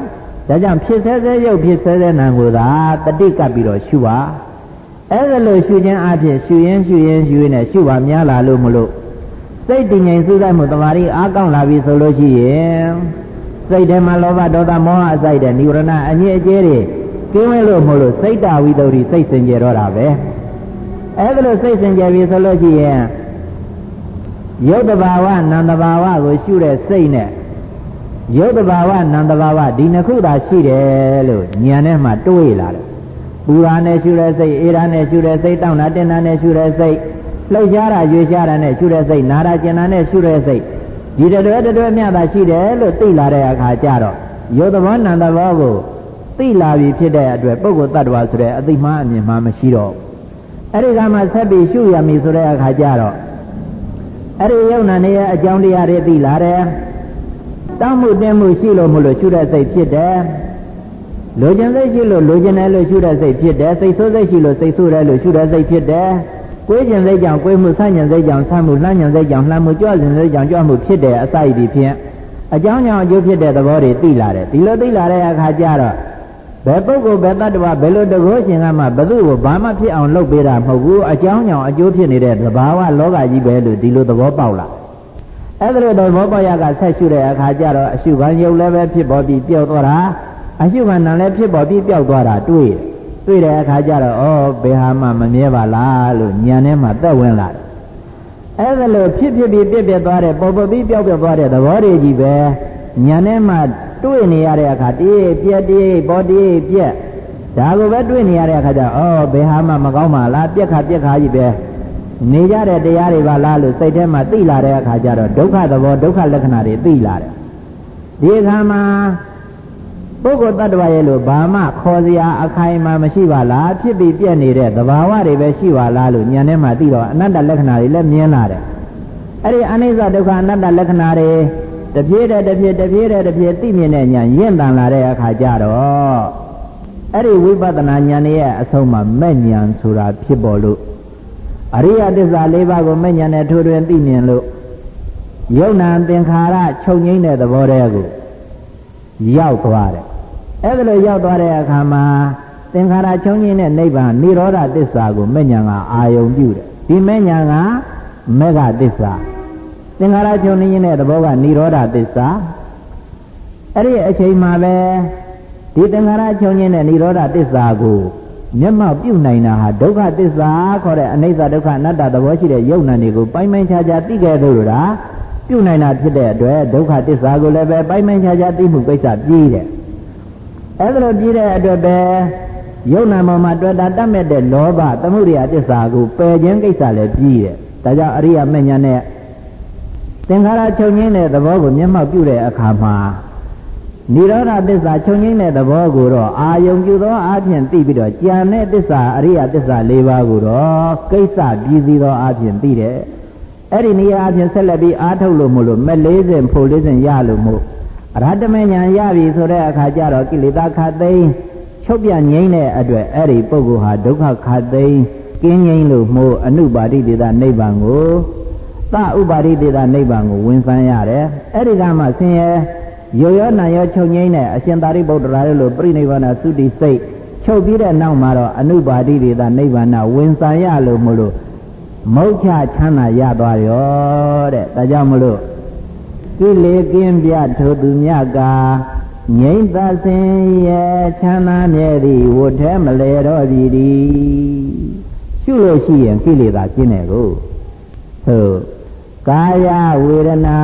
ဒါကြောင့်ဖြစ်ဆဲဆဲရုပ်ဖြစ်ဆဲဆဲနာမ်ကိုသာတတိကပ်ပြီးတော့ရှုပါအဲ့ဒါလို့ရှုခြင်းအဖြစ်ရှုရင်နဲ့ရှုပါများလာလို့မလို့စိတ်တည်ငြိမ်စုလိုက်မှုတမာရီအားကောင်းလာပြီဆိုလို့ရှိရင်စိတ်ထဲမှာလောဘဒေါသမောဟအစိုက်တဲ့និဝရဏအညစ်အကြေးတွေကင်းဝဲလို့မလို့စိတ်တဝိတ္တုစိတ်စင်ကြယ်တော့တာပဲအဲ့ဒါလို့စိတ်စင်ကြယ်ပြီဆိုလို့ရှိရင်ယုတ်တဘာဝနံတဘာဝကိုရှုတဲ့စိတ်နဲ့ယုတ်တဘာဝနံတဘာဝဒီနှစ်ခုသာရှိတယ်လို့ဉာဏ်နဲ့မှတွေးလာတယ်ပူရာနဲ့ရှုတဲ့စိတ်အေရာနဲ့ရှုတဲ့စိတ်တောင့်တာတင်းတာနဲ့ရှုတဲ့စိတ်လှုပ်ရှားတာရွေ့ရှားတာနဲ့ရှုတဲ့စိတ်နာတာကျင်တာနဲ့ရှုတဲ့စိတ်ဒီတွဲမြတ်တာရှိတယ်လို့သိလာတဲ့အခါကျတော့ယုတ်တဘောနံတဘောကိုသိလာပြီဖြစ်တဲ့အတွက်ပုဂ္ဂိုလ်တ attva ဆိုတဲ့အသိမှအမြင်မှမရှိတော့အဲ့ဒီကမှဆက်ပြီးရှုရမည်ဆိုတဲ့အခါကျတော့အဲ့ဒီယုံနာနေရဲ့အကြောင်းတရားတွေသိလာတယ်တောင်းမှုတင်းမှုရှိလို့မလို့ရှုတဲ့စိတ်ဖြစ်တယ်လိုချင်စိတ်ရှိလို့လိုချင်တယ်လို့ရှုတဲ့စိတ်ဖြစ်တယ်စိတ်ဆိုးစိတ်ရှိလို့စိတ်ဆိုးတယ်လို့ရှုတဲ့စိတ်ဖြစ်တယ်ကိုယ်ကျင်စိတ်ကြောင့်ကိုယ်မှုဆန့်ကျင်စိတ်ကြောင့်ဆန့်မှုလှမ်းကျင်စိတ်ကြောင့်လှမ်းမှုကြွကျင်စိတ်ကြောင့်ကြွမှုဖြစ်တယ်အစိုက်ဒီဖြင့်အကြောင်းကြောင့်အကျိုးဖြစ်တဲ့သဘောတွေသိလာတယ်ဒီလိုသိလာတဲ့အခါကျတော့ဘယ်ပုဂ္ဂိုလ်ဘယ်တ attva ဘယ်လိုတကောရှင်ကမှဘယ်သူ့ကိုဘာမှဖြစ်အောင်လုပ်ပေးတာမဟုတ်ဘူးအကြောင်းကြောင့်အကျိုးဖြစ်နေတဲ့သဘာဝလောကကြီးပဲလို့ဒီလိုသဘောပေါက်လာအဲ့ဒါလိုသဘောပေါက်ရကဆက်ရှုတဲ့အခါကျတော့အရှုခံယုတ်လည်းပဲဖြစ်ပေါ်ပြီးပျောက်သွားတာအရှုခံနာလည်းဖြစ်ပေါ်ပြီးပျောက်သွားတာတွေ့တဲ့အခါကျတော့ဘယ်ဟာမှမမြဲပါလားလို့ဉာဏ်ထဲမှာသက်ဝင်လာတယ်အဲ့ဒါလိုဖြစ်ပြီးပြက်သွားတဲ့ပေါ်ပြီးပျောက်သွားတဲ့သဘောတွေကြီးပဲဉာဏ်ထဲမှာတွေ့နေရတဲ့အခါတည်းပြက်ပေါ်တည်းပြက်ဒါကိုပဲတွေ့နေရတဲ့အခါကျတော့ဘယ်ဟာမှမကောင်းပါလားပြက်ခါကြီးပဲနေကြတဲ့တရားတွေပါလားလို့စိတ်ထဲမှာသိလာတဲ့အခါကျတော့ဒုက္ခသဘောဒုက္ခလက္ခဏာတွေသိလာတယ်ဒီအခါမှာပုဂ္ဂိုလ်တ attva ရဲ့လို့ဘာမှခေါ်စရာအခိုင်အမာမရှိပါလားဖြစ်ပြီးပြက်နေတဲ့သဘာဝတွေပဲရှိပါလားလို့ဉာဏ်ထဲမှာသိတော့အနတ္တလက္ခဏာတွေလည်းမြင်လာတယ်အဲ့ဒီအနိစ္စဒုက္ခအနတ္တလက္ခဏာတွေတပြေးသိမြင်တဲ့ဉာဏ်ရင့်တန်လာတဲ့အခါကျတော့အဲ့ဒီဝိပဿနာဉာဏ်ရဲ့အဆုံးမှာမဲ့ဉာဏ်ဆိုတာဖြစ်ပေါ်လို့အရိယသစ္စာ၄ပါးကိုမဲ့ဉာဏ်နဲ့ထိုးထွင်းသိမြင်လို့ယုံနာသင်္ခါရချုပ်ငိမ့်တဲ့သဘောတည်းကိုရောက်သွားတယ်အဲ့ဒါလိုရောက်သွားတဲ့အခါမှာသင်္ခါရချုပ်ငိမ့်တဲ့နိဗ္ဗာန်និရောဓသစ္စာကိုမဲ့ဉာဏ်ကအာယုံပြုတယ်ဒီမဲ့ဉာဏ်ကမေဃသစ္စာသင်္ခါရချုပ်ငိမ့်တဲ့သဘောကនិရောဓသစ္စာအဲ့ဒီအချိန်မှာပဲဒီသင်္ခါရချုပ်ငိမ့်တဲ့និရောဓသစ္စာကိုမျက်မှောက်ပြုနိုင်တာဟာဒုက္ခသစ္စာခေါ်တဲ့အနိစ္စဒုက္ခအနတ္တသဘောရှိတဲ့ယုံနာတွေကိုပိုင်းခြားသိခဲ့လို့လားပြုနိုင်တာဖြစ်တဲ့အတွက်ဒုက္ခသစ္စာကိုလည်းပဲပိုင်းခြားသိမှုကိစ္စပြီးတယ်အဲ့ဒါလိုပြီးတဲ့အတွက်ပဲယုံနာပေါ်မှာတွေ့တာတတ်မဲ့တဲ့လောဘသမုဒယသစ္စာကိုပယ်ခြင်းကိစ္စလည်းပြီးတယ်ဒါကြောင့်အရိယာမဉ္ဇဉ်နဲ့သင်္ခါရချုပ်ငြိမ်းတဲ့သဘောကိုမျက်မှောက်ပြုတဲ့အခါမှာនិရောဓသစ္စာချုပ်ငြိမ်းတဲ့သဘောကိုတော့အာယုံပြုသောအားဖြင့်သိပြီးတော့ဉာဏ်နဲ့သစ္စာအရိယသစ္စာ၄ပါးကိုတော့ကိစ္စပြီးစီးသောအားဖြင့်သိတယ်အဲ့ဒီနေရာအပြင်ဆက်လက်ပြီးအားထုတ်လို့မလို့မဲ့40ဖို့40ရလို့မို့အရဟတမေညာရပြီဆိုတဲ့အခါကျတော့ကိလေသာခတ်သိမ်းချုပ်ပြငြိမ်းတဲ့အတွက်အဲ့ဒီပုဂ္ဂိုလ်ဟာဒုက္ခခတ်သိမ်းကင်းငြိမ်းလို့မို့အနုပါတိတေသနိဗ္ဗာန်ကိုသဥပါတိတေသနိဗ္ဗာန်ကိုဝင်ဆန်းရတယ်အဲ့ဒီကမှဆင်းရဲရောနာရောချုပ်ငိမ့်တဲ့အရှင်သာရိပုတ္တရာတို့လိုပြိနိဗ္ဗာန်သုတိစိတ်ချုပ်ပြီးတဲ့နောက်မှာတော့အနုပါတိတေသနိဗ္ဗာန်ဝင်ဆန်းရလို့မလို့မုတ်ချချမ်းသာရသွားရောတဲ့ဒါကြောင့်မလို့ကိလေကင်းပြထိုသူမြတ်ကငြိမ့်သဆင်းရဲချမ်းသာမြဲသည်ဝတ်ထဲမလဲတော့ပြီဒီရှုလို့ရှိရင်ကိလေသာကျင်းတယ်ကိုဟုတ်ကာယဝေဒနာ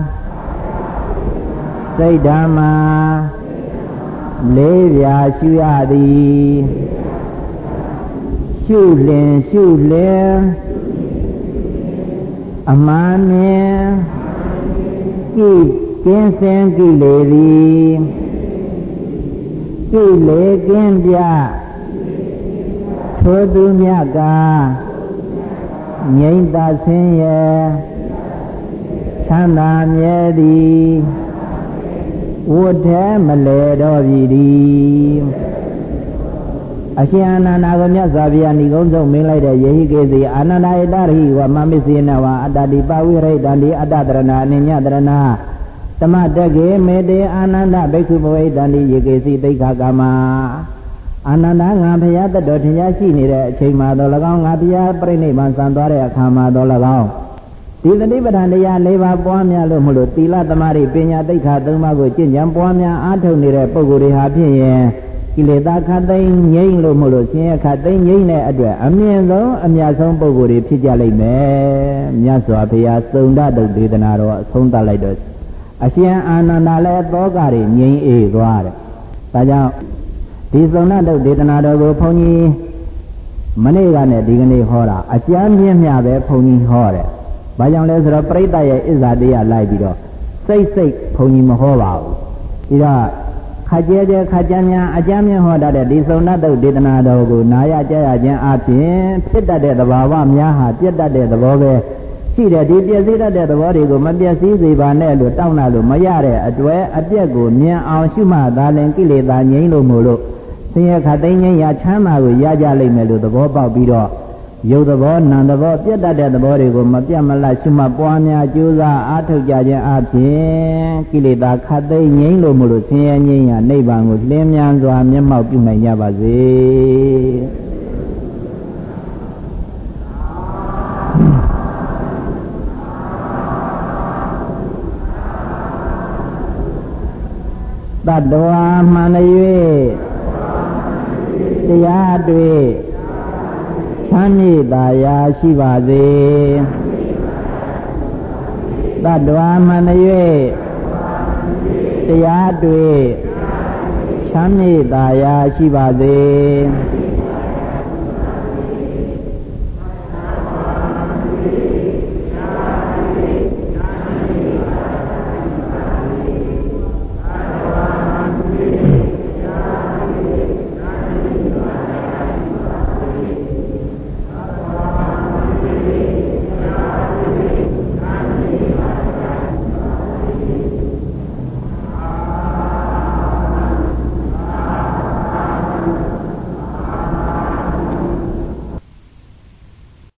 စိတ်ဓမ္မာလေးပြာရှုရသည်ရှုလင်အမှန်မြင်ကင်းစင်ကိလေသည်ကိလေကင်းပြထိုသူမြတ်ကငြိမ့်သာဆင်းရဲချမ်းသာမြဲသည်ဝတ်ထဲမလဲတော့ပြီဒီအရှင်အာနန္ဒာကိုမြတ်စွာဘုရားဏိကုံးဆုံးမင်းလိုက်တဲ့ယေဟိကေစီအာနန္ဒာယတရိဝမမစ္စေနဝအတ္တတိပဝိရိတံဒီအတ္တတရဏအနိညတရဏဓမ္မတက္ကေမေတေအာနန္ဒဘိက္ခုဘဝိတန္တိယေကေစီတိခါကမအာနန္ဒငါဘုရားတတော်ထင်ရှားရှိနေတဲ့အချိန်မှာတော့၎င်းငါဘုရားပြိဋိဘံစံသွားတဲ့အခါမှာတော့၎င်းဒီသတိပဋ္ဌာန်တရား၄ပါးပွားများလို့မလို့သီလသမာဓိပညာသိက္ခာ၃ပါးကိုကျင့်ကြံပွားများအားထုတ်နေတဲ့ပုဂ္ဂိုလ်တွေဟာဖြင့်ရင်ကိလေသာခတ်သိမ်းငြိမ့်လို့မလို့ဆင်းရဲခတ်သိမ်းငြိမ့်တဲ့အတွက်အမြင့်ဆုံးအမြတ်ဆုံးပုဂ္ဂိုလ်တွေဖြစ်ကြလိမ့်မယ်မြတ်စွာဘုရားစုံဒတုတ်ဒေသနာတော်အဆုံးသတ်လိုက်တော့အရှင်အာနန္ဒလည်းသောကတွေငြိမ့်အေးသွားတယ်ဒါကြောင့်ဒီစုံဒတုတ်ဒေသနာတော်ကိုဘုန်းကြီးမနေ့ကနဲ့ဒီကနေ့ဟောတာအကျမ်းပြင်းမြပဲဘုန်းကြီးဟောတယ်ဘာကြောင့်လဲဆိုတော့ပရိသတ်ရဲ့ဣဇာတရားလိုက်ပြီးတော့စိတ်ဘုန်းကြီးမဟောပါဘူးဒီတော့ခကြဲခကြမ်းများအကျမ်းမြင့်ဟောတတ်တဲ့ဒီစုံဒတုတ်ဒေသနာတော်ကိုနာရကြရခြင်းအပြင်ဖြစ်တတ်တဲ့သဘာဝများဟာပြတ်တတ်တဲ့သဘောပဲရှိတယ်ဒီပြည့်စည်တတ်တဲ့သဘောတွေကိုမပြည့်စည်စေပါနဲ့လို့တောင်းလာလို့မရတဲ့အတွက်အပြက်ကိုမြင်အောင်ရှုမှသာလင်ကိလေသာငြိမ်းလို့မို့လို့ဆင်းရဲခတ်သိမ်းငြိမ်းရာချမ်းသာကိုရကြလိမ့်မယ်လို့သဘောပေါက်ပြီးတော့ရုပ်သဘောနာမ်သဘောပြတ်တတ်တဲ့သဘောတွေကိုမပြတ်မလတ်ရှုမှတ်ပွားများကြိုးစားအားထုတ်ကြခြင်းအပြင်ကိလေသာခတ်သိမ်းငြိမ်းလို့မလို့ဆင်းရဲငြိမ်းရာနိဗ္ဗာန်ကိုလင်းမြန်စွာမျက်မှောက်ပြုနိုင်ကြပါစေတတ္တဝါမှန်၍တရားတွေ့ချမ်းမြေ့သာယာရှိပါစေတတ္တဝါမှန်၍တရားတွေ့ချမ်းမြေ့သာယာရှိပါစေ